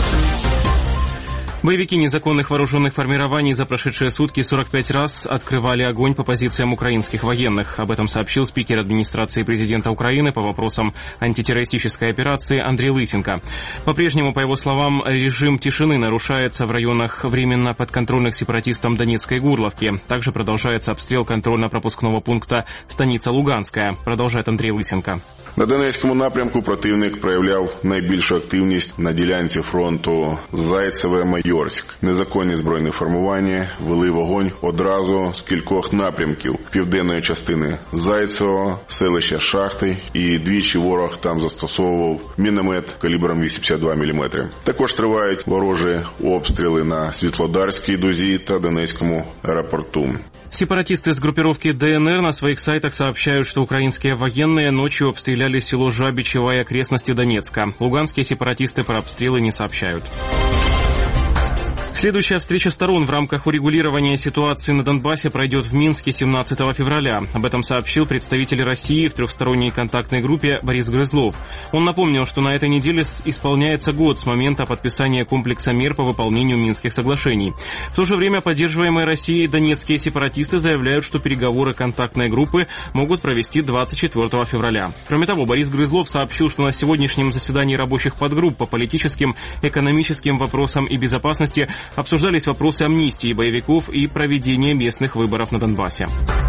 Боевики незаконных вооруженных формирований за прошедшие сутки сорок пять раз открывали огонь по позициям украинских военных. Об этом сообщил спикер администрации президента Украины по вопросам антитеррористической операции Андрей Лысенко. По-прежнему, по его словам, режим тишины нарушается в районах временно подконтрольных сепаратистам Донецкой Горловки. Также продолжается обстрел контрольно-пропускного пункта станица Луганская, продолжает Андрей Лысенко. На Донецькому напрямку противник проявляв найбільшу активність на ділянці фронту Зайцеве-Майорськ. Незаконні збройні формування вели вогонь одразу з кількох напрямків південної частини Зайцевого, селища Шахти, і двічі ворог там застосовував міномет калібром вісімдесят два міліметри. Також тривають ворожі обстріли на Світлодарській дузі та Донецькому аеропорту. Сепаратисты с группировки ДНР на своих сайтах сообщают, что украинские военные ночью обстреляли село Жабичево и окрестности Донецка. Луганские сепаратисты про обстрелы не сообщают. Следующая встреча сторон в рамках урегулирования ситуации на Донбассе пройдет в Минске семнадцатого февраля. Об этом сообщил представитель России в трехсторонней контактной группе Борис Грызлов. Он напомнил, что на этой неделе исполняется год с момента подписания комплекса мер по выполнению Минских соглашений. В то же время поддерживаемые Россией донецкие сепаратисты заявляют, что переговоры контактной группы могут провести двадцать четвёртого февраля. Кроме того, Борис Грызлов сообщил, что на сегодняшнем заседании рабочих подгрупп по политическим, экономическим вопросам и безопасности обсуждались вопросы амнистии боевиков и проведения местных выборов на Донбассе.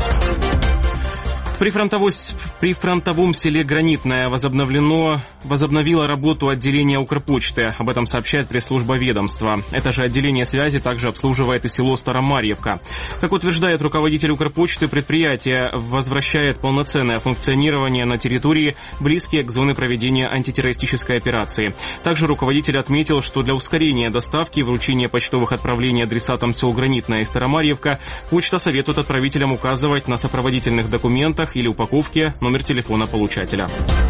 В прифронтовом селе Гранитное возобновлено, возобновило работу отделения Укрпочты. Об этом сообщает пресс-служба ведомства. Это же отделение связи также обслуживает и село Старомарьевка. Как утверждает руководитель Укрпочты, предприятие возвращает полноценное функционирование на территории, близкие к зоне проведения антитеррористической операции. Также руководитель отметил, что для ускорения доставки и вручения почтовых отправлений адресатам сел Гранитное и Старомарьевка почта советует отправителям указывать на сопроводительных документах или упаковке номер телефона получателя.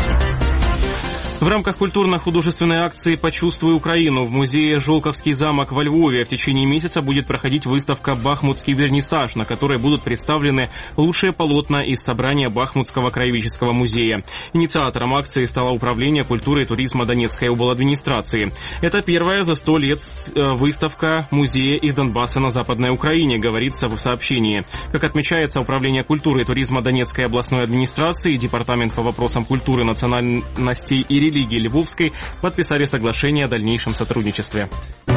В рамках культурно-художественной акции «Почувствуй Украину» в музее «Жолковский замок» во Львове в течение месяца будет проходить выставка «Бахмутский вернисаж», на которой будут представлены лучшие полотна из собрания Бахмутского краеведческого музея. Инициатором акции стало Управление культуры и туризма Донецкой обладминистрации. Это первая за сто лет выставка музея из Донбасса на Западной Украине, говорится в сообщении. Как отмечается, Управление культуры и туризма Донецкой областной администрации и Департамент по вопросам культуры, национальностей и религии Львовской подписали соглашение о дальнейшем сотрудничестве.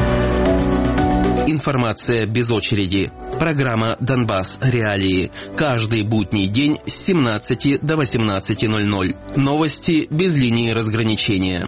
Информация без очереди. Программа «Донбасс. Реалии». Каждый будний день с семнадцати до восемнадцати ноль-ноль. Новости без линии разграничения.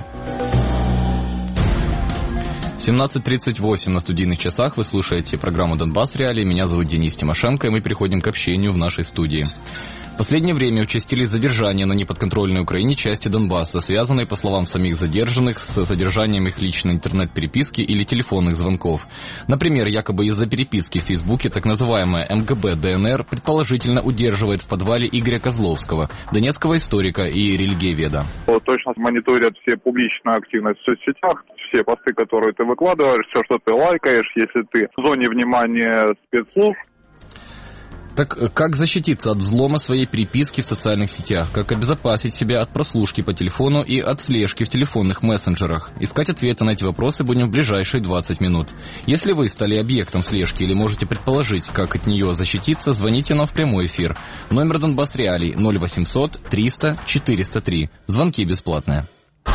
семнадцать тридцать восемь на студийных часах. Вы слушаете программу «Донбасс. Реалии». Меня зовут Денис Тимошенко, и мы переходим к общению в нашей студии. последнее время участились задержания на неподконтрольной Украине части Донбасса, связанные, по словам самих задержанных, с содержанием их личной интернет-переписки или телефонных звонков. Например, якобы из-за переписки в Фейсбуке так называемая эм гэ бэ дэ эн эр предположительно удерживает в подвале Игоря Козловского, донецкого историка и религиоведа. Точно мониторят все публичную активность в соцсетях, все посты, которые ты выкладываешь, все, что ты лайкаешь, если ты в зоне внимания спецслужб. Так как защититься от взлома своей переписки в социальных сетях? Как обезопасить себя от прослушки по телефону и от слежки в телефонных мессенджерах? Искать ответы на эти вопросы будем в ближайшие двадцать минут. Если вы стали объектом слежки или можете предположить, как от нее защититься, звоните нам в прямой эфир. Номер Донбасс Реалий ноль восемьсот триста четыреста три. Звонки бесплатные.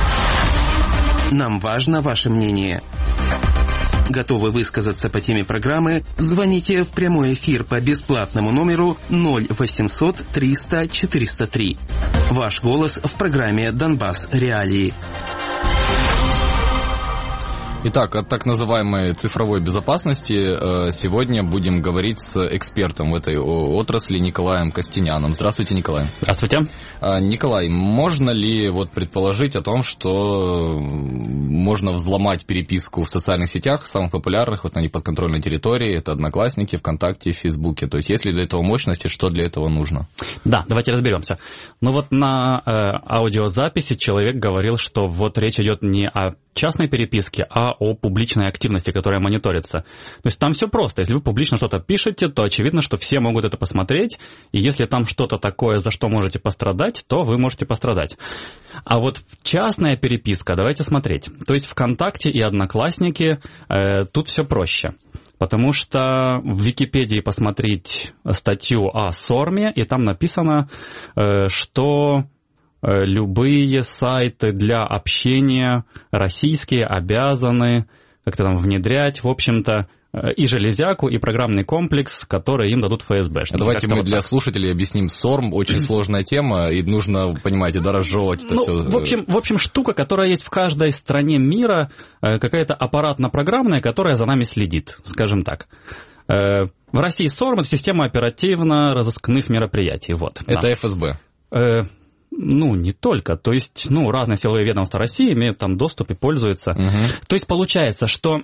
Нам важно ваше мнение. Готовы высказаться по теме программы? Звоните в прямой эфир по бесплатному номеру ноль восемьсот триста четыреста три. Ваш голос в программе «Донбасс Реалии». Итак, о так называемой цифровой безопасности сегодня будем говорить с экспертом в этой отрасли Николаем Костеняном. Здравствуйте, Николай. Здравствуйте. Николай, можно ли вот предположить о том, что можно взломать переписку в социальных сетях, самых популярных, вот на неподконтрольной территории, это Одноклассники, ВКонтакте, Фейсбуке? То есть есть ли для этого мощности, что для этого нужно? Да, давайте разберемся. Ну вот на э, аудиозаписи человек говорил, что вот речь идет не о частной переписке, а о публичной активности, которая мониторится. То есть там все просто. Если вы публично что-то пишете, то очевидно, что все могут это посмотреть, и если там что-то такое, за что можете пострадать, то вы можете пострадать. А вот частная переписка, давайте смотреть. То есть ВКонтакте и Одноклассники, э, тут все проще. Потому что в Википедии посмотреть статью о СОРМе, и там написано, э, что любые сайты для общения российские обязаны как-то там внедрять, в общем-то, и железяку, и программный комплекс, который им дадут эф эс бэшники. Давайте мы вот для так. слушателей объясним. СОРМ очень сложная тема, и нужно, понимаете, да, разжевывать это ну, все. В общем, в общем, штука, которая есть в каждой стране мира, какая-то аппаратно-программная, которая за нами следит, скажем так. В России СОРМ — это система оперативно-розыскных мероприятий. Вот, это да. эф эс бэ? Ну, не только. То есть, ну, разные силовые ведомства России имеют там доступ и пользуются. Угу. То есть, получается, что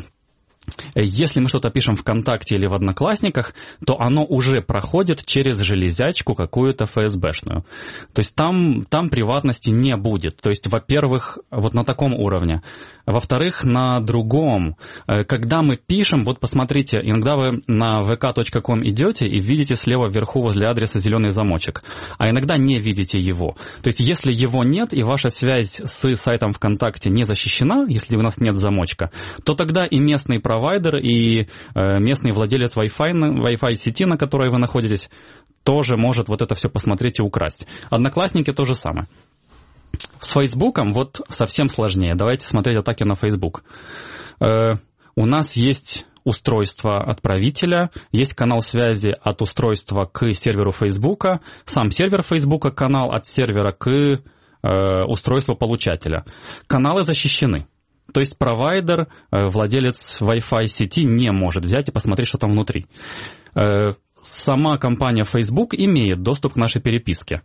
если мы что-то пишем ВКонтакте или в Одноклассниках, то оно уже проходит через железячку какую-то эф эс бэшную. То есть там, там приватности не будет. То есть, во-первых, вот на таком уровне. Во-вторых, на другом. Когда мы пишем, вот посмотрите, иногда вы на вэ ка точка ком идете и видите слева вверху возле адреса зеленый замочек, а иногда не видите его. То есть, если его нет и ваша связь с сайтом ВКонтакте не защищена, если у нас нет замочка, то тогда и местный провайдер, и местный владелец Wi-Fi, Wi-Fi сети, на которой вы находитесь, тоже может вот это все посмотреть и украсть. Одноклассники то же самое. С Фейсбуком вот совсем сложнее. Давайте смотреть атаки на Фейсбук. Э, у нас есть устройство отправителя, есть канал связи от устройства к серверу Фейсбука, сам сервер Фейсбука, канал от сервера к э, устройству получателя. Каналы защищены. То есть провайдер, э, владелец Wi-Fi сети не может взять и посмотреть, что там внутри. Э, сама компания Facebook имеет доступ к нашей переписке.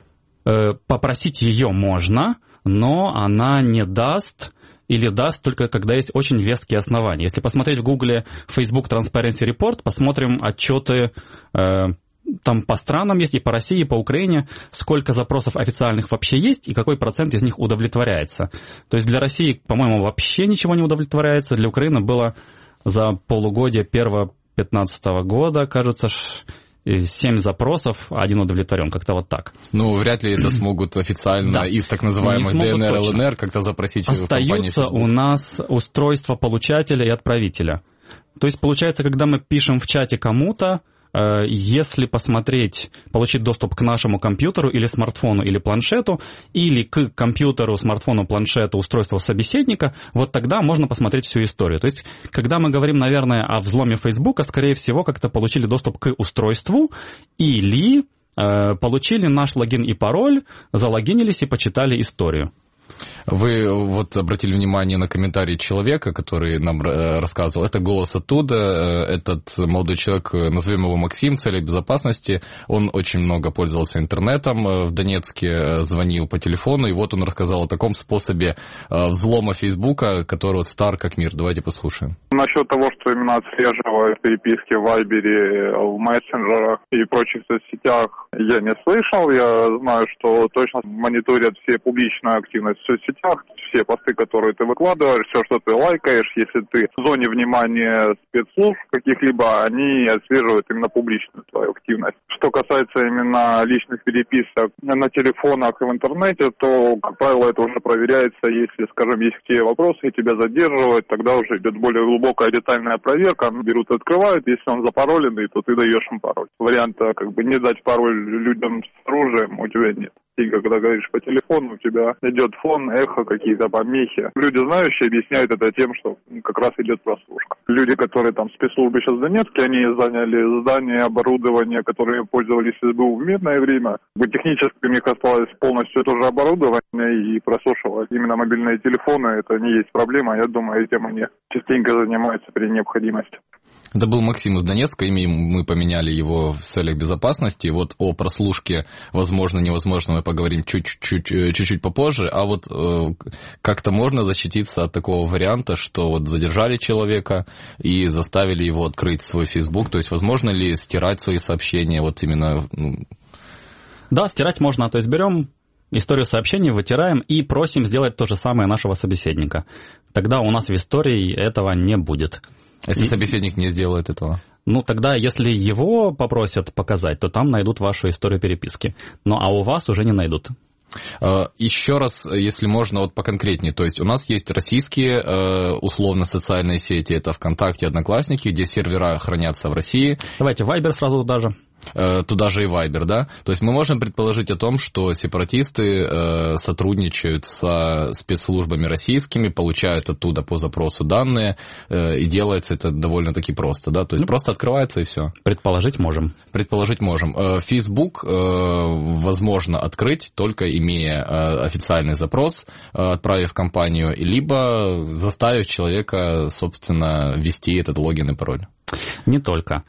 Попросить ее можно, но она не даст или даст только когда есть очень веские основания. Если посмотреть в Гугле Facebook Transparency Report, посмотрим отчеты э, там по странам есть, и по России, и по Украине, сколько запросов официальных вообще есть, и какой процент из них удовлетворяется. То есть для России, по-моему, вообще ничего не удовлетворяется. Для Украины было за полугодие первого две тысячи пятнадцатого года, кажется, семь запросов, один удовлетворен, как-то вот так. Ну, вряд ли это смогут официально да. из так называемых дэ эн эр, эл эн эр как-то запросить. Остаются у нас устройства получателя и отправителя. То есть, получается, когда мы пишем в чате кому-то, если посмотреть, получить доступ к нашему компьютеру или смартфону или планшету, или к компьютеру, смартфону, планшету, устройству собеседника, вот тогда можно посмотреть всю историю. То есть, когда мы говорим, наверное, о взломе Фейсбука, скорее всего, как-то получили доступ к устройству или э, получили наш логин и пароль, залогинились и почитали историю. Вы вот обратили внимание на комментарий человека, который нам рассказывал. Это голос оттуда. Этот молодой человек, назовем его Максим, в целях безопасности. Он очень много пользовался интернетом в Донецке, звонил по телефону. И вот он рассказал о таком способе взлома Фейсбука, который вот стар как мир. Давайте послушаем. Насчет того, что именно отслеживают переписки в Вайбере, в мессенджерах и прочих соцсетях, я не слышал. Я знаю, что точно мониторят все публичную активность в соцсетях. Все посты, которые ты выкладываешь, все, что ты лайкаешь, если ты в зоне внимания спецслужб каких-либо, они отслеживают именно публичную твою активность. Что касается именно личных переписок на телефонах и в интернете, то, как правило, это уже проверяется, если, скажем, есть к тебе вопросы и тебя задерживают, тогда уже идет более глубокая детальная проверка, берут и открывают, если он запароленный, то ты даешь им пароль. Варианта как бы не дать пароль людям с оружием у тебя нет. И когда говоришь по телефону, у тебя идет фон, эхо, какие-то помехи. Люди, знающие, объясняют это тем, что как раз идет прослушка. Люди, которые там спецслужбы сейчас в Донецке, они заняли здание, оборудование, которое пользовались СБУ в мирное время. Технически у них осталось полностью то же оборудование, и прослушивать именно мобильные телефоны, это не есть проблема. Я думаю, этим они частенько занимаются при необходимости. Это был Максим из Донецка, имя мы поменяли его в целях безопасности. Вот о прослушке, возможно, невозможно, мы поговорим чуть-чуть, чуть-чуть попозже. А вот э, как-то можно защититься от такого варианта, что вот задержали человека и заставили его открыть свой Facebook. То есть возможно ли стирать свои сообщения вот именно... Ну... Да, стирать можно. То есть берем историю сообщений, вытираем и просим сделать то же самое нашего собеседника. Тогда у нас в истории этого не будет. Если и... собеседник не сделает этого? Ну, тогда, если его попросят показать, то там найдут вашу историю переписки. Ну, а у вас уже не найдут. Еще раз, если можно, вот поконкретнее. То есть у нас есть российские условно социальные сети. Это ВКонтакте, Одноклассники, где сервера хранятся в России. Давайте Вайбер сразу туда же. Туда же и Вайбер, да? То есть мы можем предположить о том, что сепаратисты э, сотрудничают со спецслужбами российскими, получают оттуда по запросу данные, э, и делается это довольно-таки просто, да? То есть ну, просто открывается и все. Предположить можем. Предположить можем. Facebook э, возможно открыть, только имея э, официальный запрос, э, отправив компанию, либо заставив человека, собственно, ввести этот логин и пароль. Не только.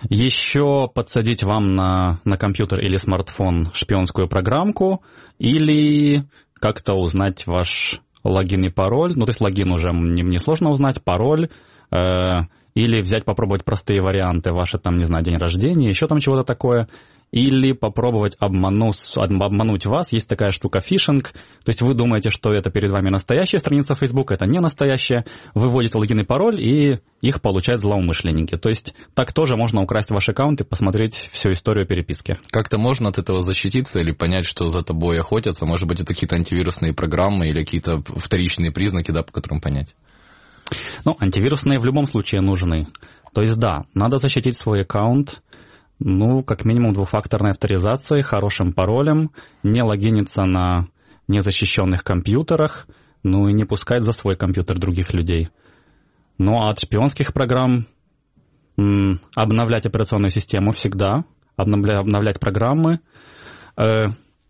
Еще подсадить вам на, на компьютер или смартфон шпионскую программку, или как-то узнать ваш логин и пароль. Ну, то есть логин уже не, не сложно узнать, пароль. Э, или взять, попробовать простые варианты, ваши там, не знаю, день рождения, еще там чего-то такое. Или попробовать обмануть, обмануть вас. Есть такая штука фишинг. То есть вы думаете, что это перед вами настоящая страница Facebook, это не настоящая. Вы вводите логин и пароль, и их получают злоумышленники. То есть так тоже можно украсть ваш аккаунт и посмотреть всю историю переписки. Как-то можно от этого защититься или понять, что за тобой охотятся? Может быть, это какие-то антивирусные программы или какие-то вторичные признаки, да, по которым понять? Ну, антивирусные в любом случае нужны. То есть да, надо защитить свой аккаунт. Ну, как минимум двухфакторной авторизацией, хорошим паролем, не логиниться на незащищенных компьютерах, ну и не пускать за свой компьютер других людей. Ну, а от шпионских программ м, обновлять операционную систему всегда, обновля, обновлять программы, э,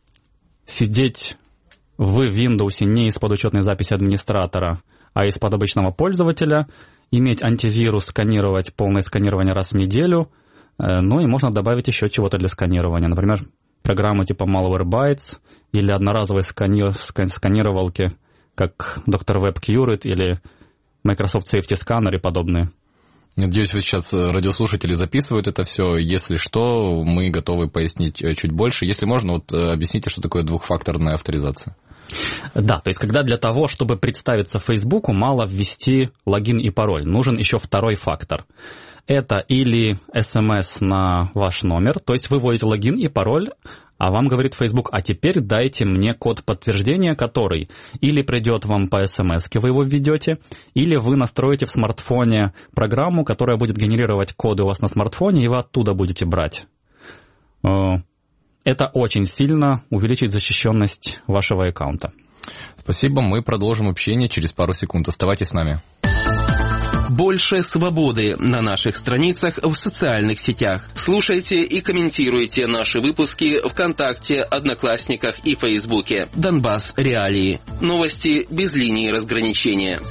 сидеть в Windows не из-под учетной записи администратора, а из-под обычного пользователя, иметь антивирус, сканировать полное сканирование раз в неделю. Ну и можно добавить еще чего-то для сканирования. Например, программы типа Malwarebytes или одноразовые скани... сканировалки, как доктор Web Curate или Microsoft Safety Scanner и подобные. Надеюсь, вы сейчас радиослушатели записывают это все. Если что, мы готовы пояснить чуть больше. Если можно, вот объясните, что такое двухфакторная авторизация. Да, то есть когда для того, чтобы представиться Фейсбуку, мало ввести логин и пароль. Нужен еще второй фактор. Это или смс на ваш номер, то есть вы вводите логин и пароль, а вам говорит Facebook, а теперь дайте мне код подтверждения, который или придет вам по смс-ке, вы его введете, или вы настроите в смартфоне программу, которая будет генерировать коды у вас на смартфоне, и вы оттуда будете брать. Это очень сильно увеличит защищенность вашего аккаунта. Спасибо, мы продолжим общение через пару секунд. Оставайтесь с нами. Больше свободы на наших страницах в социальных сетях. Слушайте и комментируйте наши выпуски ВКонтакте, Одноклассниках и Фейсбуке. Донбасс Реалии. Новости без линии разграничения.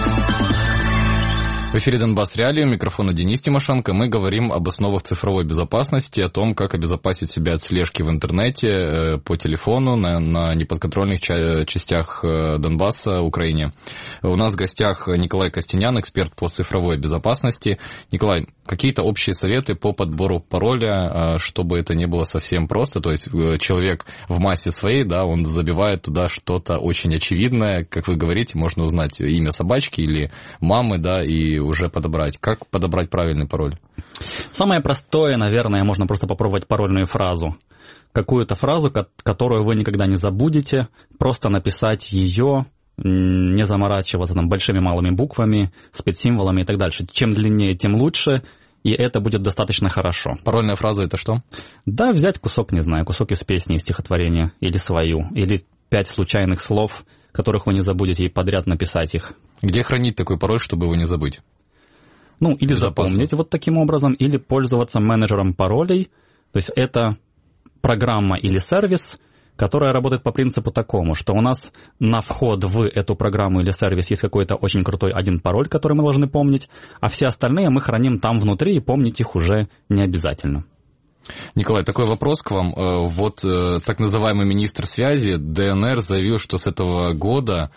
В эфире «Донбасс Реалии», у микрофона Денис Тимошенко. Мы говорим об основах цифровой безопасности, о том, как обезопасить себя от слежки в интернете, по телефону, на, на неподконтрольных ча- частях Донбасса, Украине. У нас в гостях Николай Костенян, эксперт по цифровой безопасности. Николай, какие-то общие советы по подбору пароля, чтобы это не было совсем просто? То есть человек в массе своей, да, он забивает туда что-то очень очевидное, как вы говорите, можно узнать имя собачки или мамы, да, и уже подобрать. Как подобрать правильный пароль? Самое простое, наверное, можно просто попробовать парольную фразу. Какую-то фразу, которую вы никогда не забудете, просто написать ее, не заморачиваться там большими малыми буквами, спецсимволами и так дальше. Чем длиннее, тем лучше, и это будет достаточно хорошо. Парольная фраза — это что? Да, взять кусок, не знаю, кусок из песни, из стихотворения, или свою, или пять случайных слов, которых вы не забудете, и подряд написать их. Где хранить такой пароль, чтобы его не забыть? Ну, или запомнить вот таким образом, или пользоваться менеджером паролей. То есть это программа или сервис, которая работает по принципу такому, что у нас на вход в эту программу или сервис есть какой-то очень крутой один пароль, который мы должны помнить, а все остальные мы храним там внутри, и помнить их уже не обязательно. Николай, такой вопрос к вам. Вот так называемый министр связи ДНР заявил, что с этого года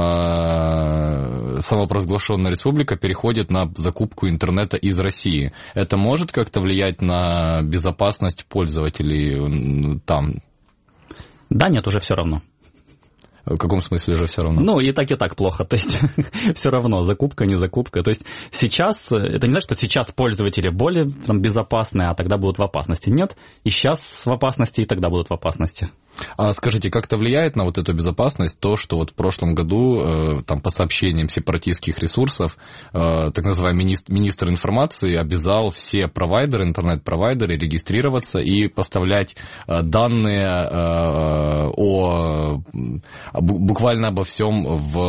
самопровозглашенная республика переходит на закупку интернета из России. Это может как-то влиять на безопасность пользователей там? Да, нет, уже все равно. В каком смысле же все равно? Ну, и так, и так плохо. То есть, все равно, закупка, не закупка. То есть, сейчас, это не значит, что сейчас пользователи более там, безопасны, а тогда будут в опасности. Нет, и сейчас в опасности, и тогда будут в опасности. А скажите, как-то влияет на вот эту безопасность то, что вот в прошлом году, э, там, по сообщениям сепаратистских ресурсов, э, так называемый министр, министр информации обязал все провайдеры, интернет-провайдеры регистрироваться и поставлять э, данные э, о, буквально обо всем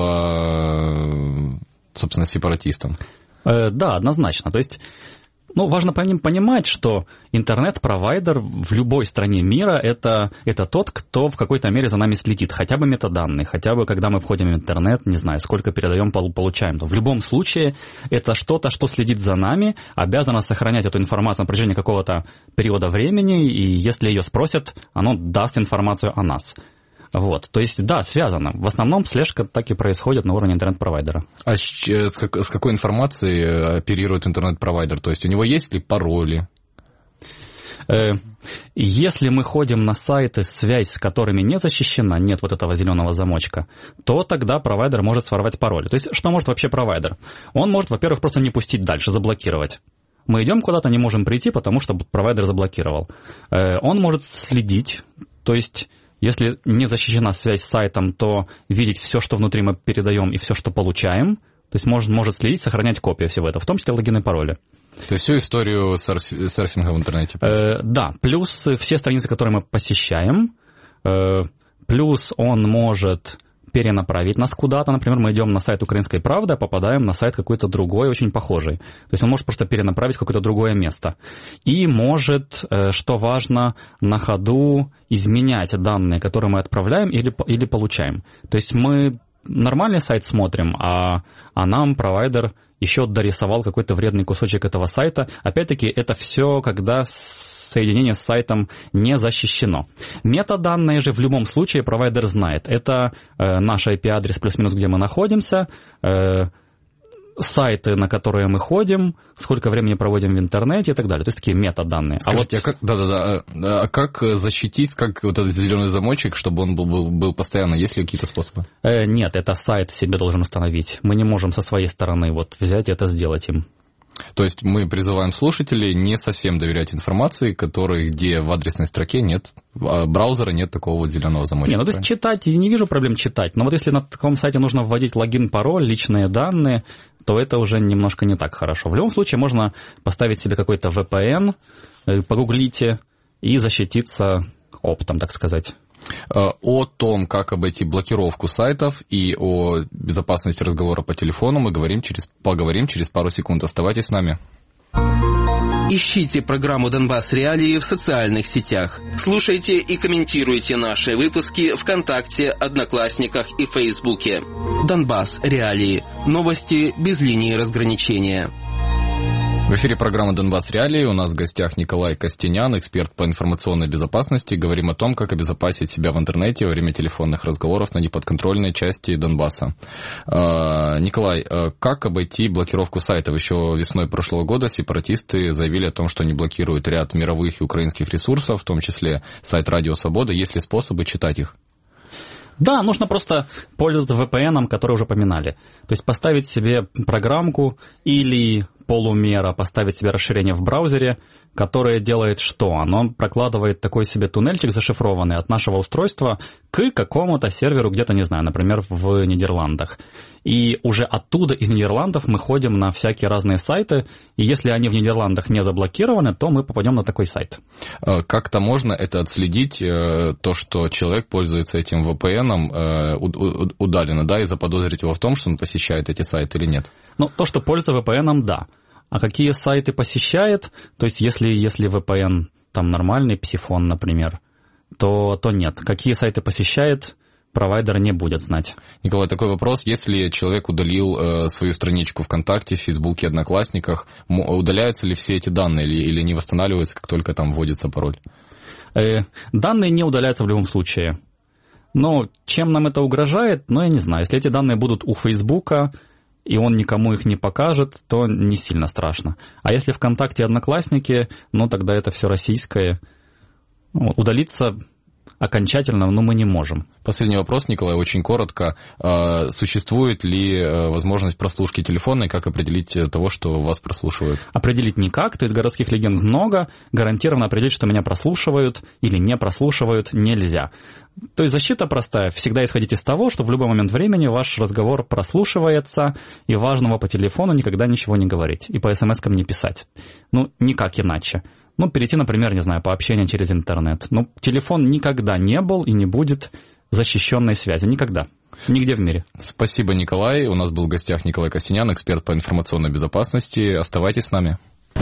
в, собственно, сепаратистам? Э, да, однозначно. То есть, ну, важно понимать, что интернет-провайдер в любой стране мира это, это тот, кто в какой-то мере за нами следит. Хотя бы метаданные, хотя бы когда мы входим в интернет, не знаю, сколько передаем, получаем. В любом случае это что-то, что следит за нами, обязано сохранять эту информацию на протяжении какого-то периода времени, и если ее спросят, оно даст информацию о нас. Вот, то есть, да, связано. В основном слежка так и происходит на уровне интернет-провайдера. А с какой информацией оперирует интернет-провайдер? То есть, у него есть ли пароли? Если мы ходим на сайты, связь с которыми не защищена, нет вот этого зеленого замочка, то тогда провайдер может своровать пароли. То есть, что может вообще провайдер? Он может, во-первых, просто не пустить дальше, заблокировать. Мы идем куда-то, не можем прийти, потому что провайдер заблокировал. Он может следить, то есть... Если не защищена связь с сайтом, то видеть все, что внутри мы передаем, и все, что получаем. То есть может, может следить, сохранять копии всего этого, в том числе логины и пароли. То есть всю историю серф- серфинга в интернете? Э, да, плюс все страницы, которые мы посещаем, э, плюс он может перенаправить нас куда-то. Например, мы идем на сайт «Украинской правды», а попадаем на сайт какой-то другой, очень похожий. То есть он может просто перенаправить в какое-то другое место. И может, что важно, на ходу изменять данные, которые мы отправляем или, или получаем. То есть мы нормальный сайт смотрим, а, а нам провайдер еще дорисовал какой-то вредный кусочек этого сайта. Опять-таки, это все, когда соединение с сайтом не защищено. Метаданные же в любом случае провайдер знает. Это э, наш ай пи-адрес плюс-минус, где мы находимся, э, сайты, на которые мы ходим, сколько времени проводим в интернете и так далее. То есть такие метаданные. Скажите, а, вот... а как, да-да-да, а как защитить, как вот этот зеленый замочек, чтобы он был, был, был постоянно? Есть ли какие-то способы? Э, нет, это сайт себе должен установить. Мы не можем со своей стороны вот взять и это сделать им. То есть мы призываем слушателей не совсем доверять информации, которой, где в адресной строке нет браузера, нет такого вот зеленого замочка. Не, ну то есть читать, я не вижу проблем читать, но вот если на таком сайте нужно вводить логин, пароль, личные данные, то это уже немножко не так хорошо. В любом случае можно поставить себе какой-то ви пи эн, погуглите и защититься оптом, так сказать. О том, как обойти блокировку сайтов и о безопасности разговора по телефону мы говорим через, поговорим через пару секунд. Оставайтесь с нами. Ищите программу «Донбасс Реалии» в социальных сетях. Слушайте и комментируйте наши выпуски ВКонтакте, Одноклассниках и Фейсбуке. «Донбасс Реалии». Новости без линии разграничения. В эфире программа «Донбасс Реалии». У нас в гостях Николай Костенян, эксперт по информационной безопасности. Говорим о том, как обезопасить себя в интернете во время телефонных разговоров на неподконтрольной части Донбасса. Николай, как обойти блокировку сайтов? Еще весной прошлого года сепаратисты заявили о том, что они блокируют ряд мировых и украинских ресурсов, в том числе сайт «Радио Свобода». Есть ли способы читать их? Да, нужно просто пользоваться ви пи эн, который уже поминали. То есть поставить себе программку или полумера, поставить себе расширение в браузере, которое делает что? Оно прокладывает такой себе туннельчик зашифрованный от нашего устройства к какому-то серверу где-то, не знаю, например, в Нидерландах. И уже оттуда, из Нидерландов, мы ходим на всякие разные сайты, и если они в Нидерландах не заблокированы, то мы попадем на такой сайт. Как-то можно это отследить, то, что человек пользуется этим ви пи эн удаленно, да, и заподозрить его в том, что он посещает эти сайты или нет? Ну, то, что пользуется ви пи эн, да. А какие сайты посещает, то есть если, если ви пи эн там нормальный, Псифон, например, то, то нет. Какие сайты посещает, провайдер не будет знать. Николай, такой вопрос. Если человек удалил э, свою страничку ВКонтакте, в Фейсбуке, Одноклассниках, удаляются ли все эти данные или, или не восстанавливаются, как только там вводится пароль? Э, данные не удаляются в любом случае. Но чем нам это угрожает, ну, я не знаю. Если эти данные будут у Фейсбука, и он никому их не покажет, то не сильно страшно. А если ВКонтакте и Одноклассники, ну, тогда это все российское. Ну, удалиться окончательно, ну, мы не можем. Последний вопрос, Николай, очень коротко. Существует ли возможность прослушки телефона, и как определить того, что вас прослушивают? Определить никак, то есть городских легенд много, гарантированно определить, что меня прослушивают или не прослушивают, нельзя. То есть защита простая. Всегда исходите из того, что в любой момент времени ваш разговор прослушивается, и важного по телефону никогда ничего не говорить, и по смс-кам не писать. Ну, никак иначе. Ну, перейти, например, не знаю, по общению через интернет. Ну, телефон никогда не был и не будет защищенной связью. Никогда. Нигде в мире. Спасибо, Николай. У нас был в гостях Николай Костенян, эксперт по информационной безопасности. Оставайтесь с нами.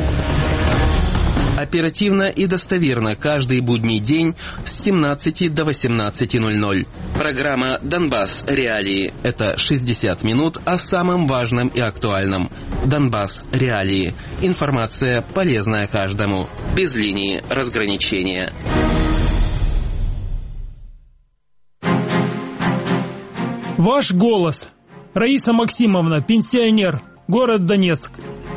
Оперативно и достоверно каждый будний день с семнадцати до восемнадцати ноль-ноль. Программа «Донбасс Реалии». Это шестьдесят минут о самом важном и актуальном. «Донбасс Реалии». Информация, полезная каждому. Без линии разграничения. Ваш голос. Раиса Максимовна, пенсионер, город Донецк.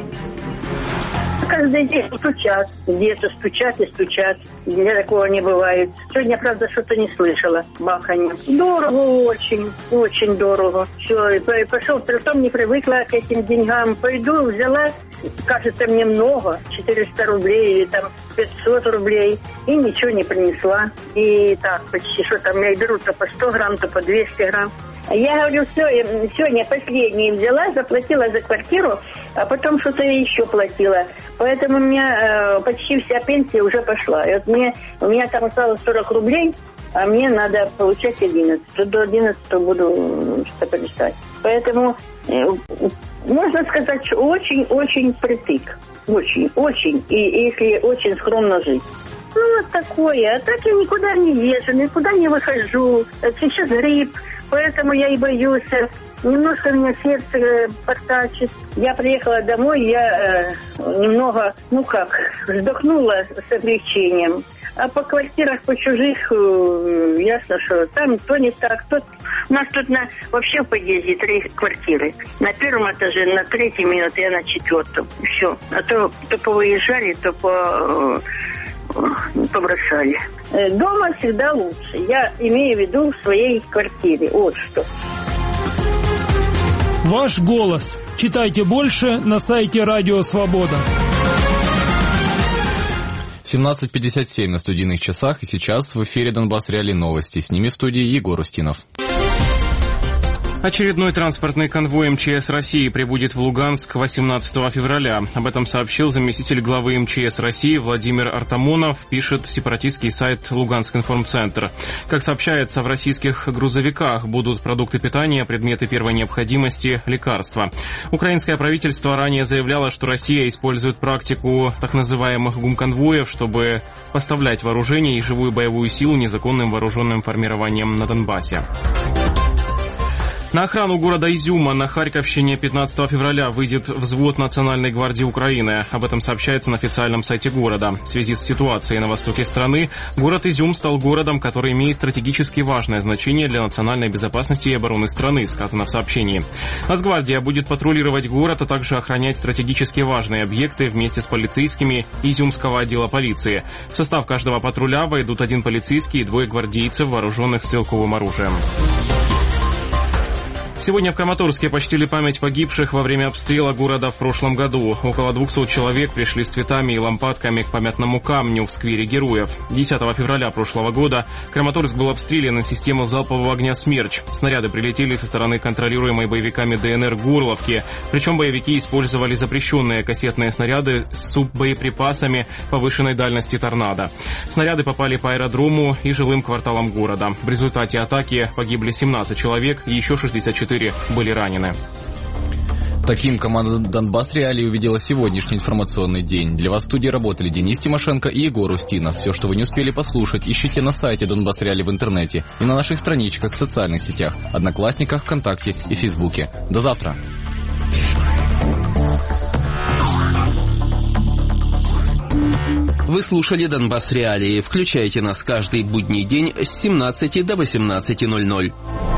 Каждый день стучат, где-то стучат и стучат, где такого не бывает. Сегодня, правда, что-то не слышала, баханье. Дорого очень, очень дорого. Все, и пошел, притом не привыкла к этим деньгам. Пойду, взяла, кажется, мне много, четыреста рублей или там пятьсот рублей, и ничего не принесла. И так, почти, что там, я беру то по сто грамм, то по двести грамм. Я говорю, все, сегодня последний взяла, заплатила за квартиру, а потом что-то еще платила. Поэтому у меня э, почти вся пенсия уже пошла. И вот мне, у меня там осталось сорок рублей, а мне надо получать одиннадцать. До одиннадцати буду что-то пристать. Поэтому э, можно сказать, что очень-очень притык. Очень, очень. И если очень скромно жить. Ну, вот такое. А так я никуда не езжу, никуда не выхожу. Сейчас грипп, поэтому я и боюсь. Немножко меня сердце портачит. Я приехала домой, я э, немного, ну как, вздохнула с облегчением. А по квартирах, по чужих, э, ясно, что там то не так, то... У нас тут на, вообще в подъезде три квартиры. На первом этаже, на третьем, и я на четвертом. Все. А то, то повыезжали, то по... Э, побросали. Дома всегда лучше. Я имею в виду в своей квартире. Вот что. Ваш голос. Читайте больше на сайте Радио Свобода. семнадцать пятьдесят семь на студийных часах, и сейчас в эфире Донбасс Реалии новости. С ними в студии Егор Устинов. Очередной транспортный конвой МЧС России прибудет в Луганск восемнадцатого февраля. Об этом сообщил заместитель главы МЧС России Владимир Артамонов, пишет сепаратистский сайт Луганск-информцентр. Как сообщается, в российских грузовиках будут продукты питания, предметы первой необходимости, лекарства. Украинское правительство ранее заявляло, что Россия использует практику так называемых гумконвоев, чтобы поставлять вооружение и живую боевую силу незаконным вооруженным формированием на Донбассе. На охрану города Изюма на Харьковщине пятнадцатого февраля выйдет взвод Национальной гвардии Украины. Об этом сообщается на официальном сайте города. В связи с ситуацией на востоке страны, город Изюм стал городом, который имеет стратегически важное значение для национальной безопасности и обороны страны, сказано в сообщении. Нацгвардия будет патрулировать город, а также охранять стратегически важные объекты вместе с полицейскими Изюмского отдела полиции. В состав каждого патруля войдут один полицейский и двое гвардейцев, вооруженных стрелковым оружием. Сегодня в Краматорске почтили память погибших во время обстрела города в прошлом году. Около двухсот человек пришли с цветами и лампадками к памятному камню в сквере Героев. десятого февраля прошлого года Краматорск был обстрелян на систему залпового огня «Смерч». Снаряды прилетели со стороны контролируемой боевиками ДНР Горловки. Причем боевики использовали запрещенные кассетные снаряды с суббоеприпасами повышенной дальности «Торнадо». Снаряды попали по аэродрому и жилым кварталам города. В результате атаки погибли семнадцать человек и еще шестьдесят четыре были ранены. Таким команда «Донбасс Реалии» увидела сегодняшний информационный день. Для вас в студии работали Денис Тимошенко и Егор Устинов. Все, что вы не успели послушать, ищите на сайте «Донбасс Реалии» в интернете и на наших страничках в социальных сетях, Одноклассниках, ВКонтакте и Фейсбуке. До завтра! Вы слушали «Донбасс Реалии». Включайте нас каждый будний день с семнадцати до восемнадцати ноль ноль.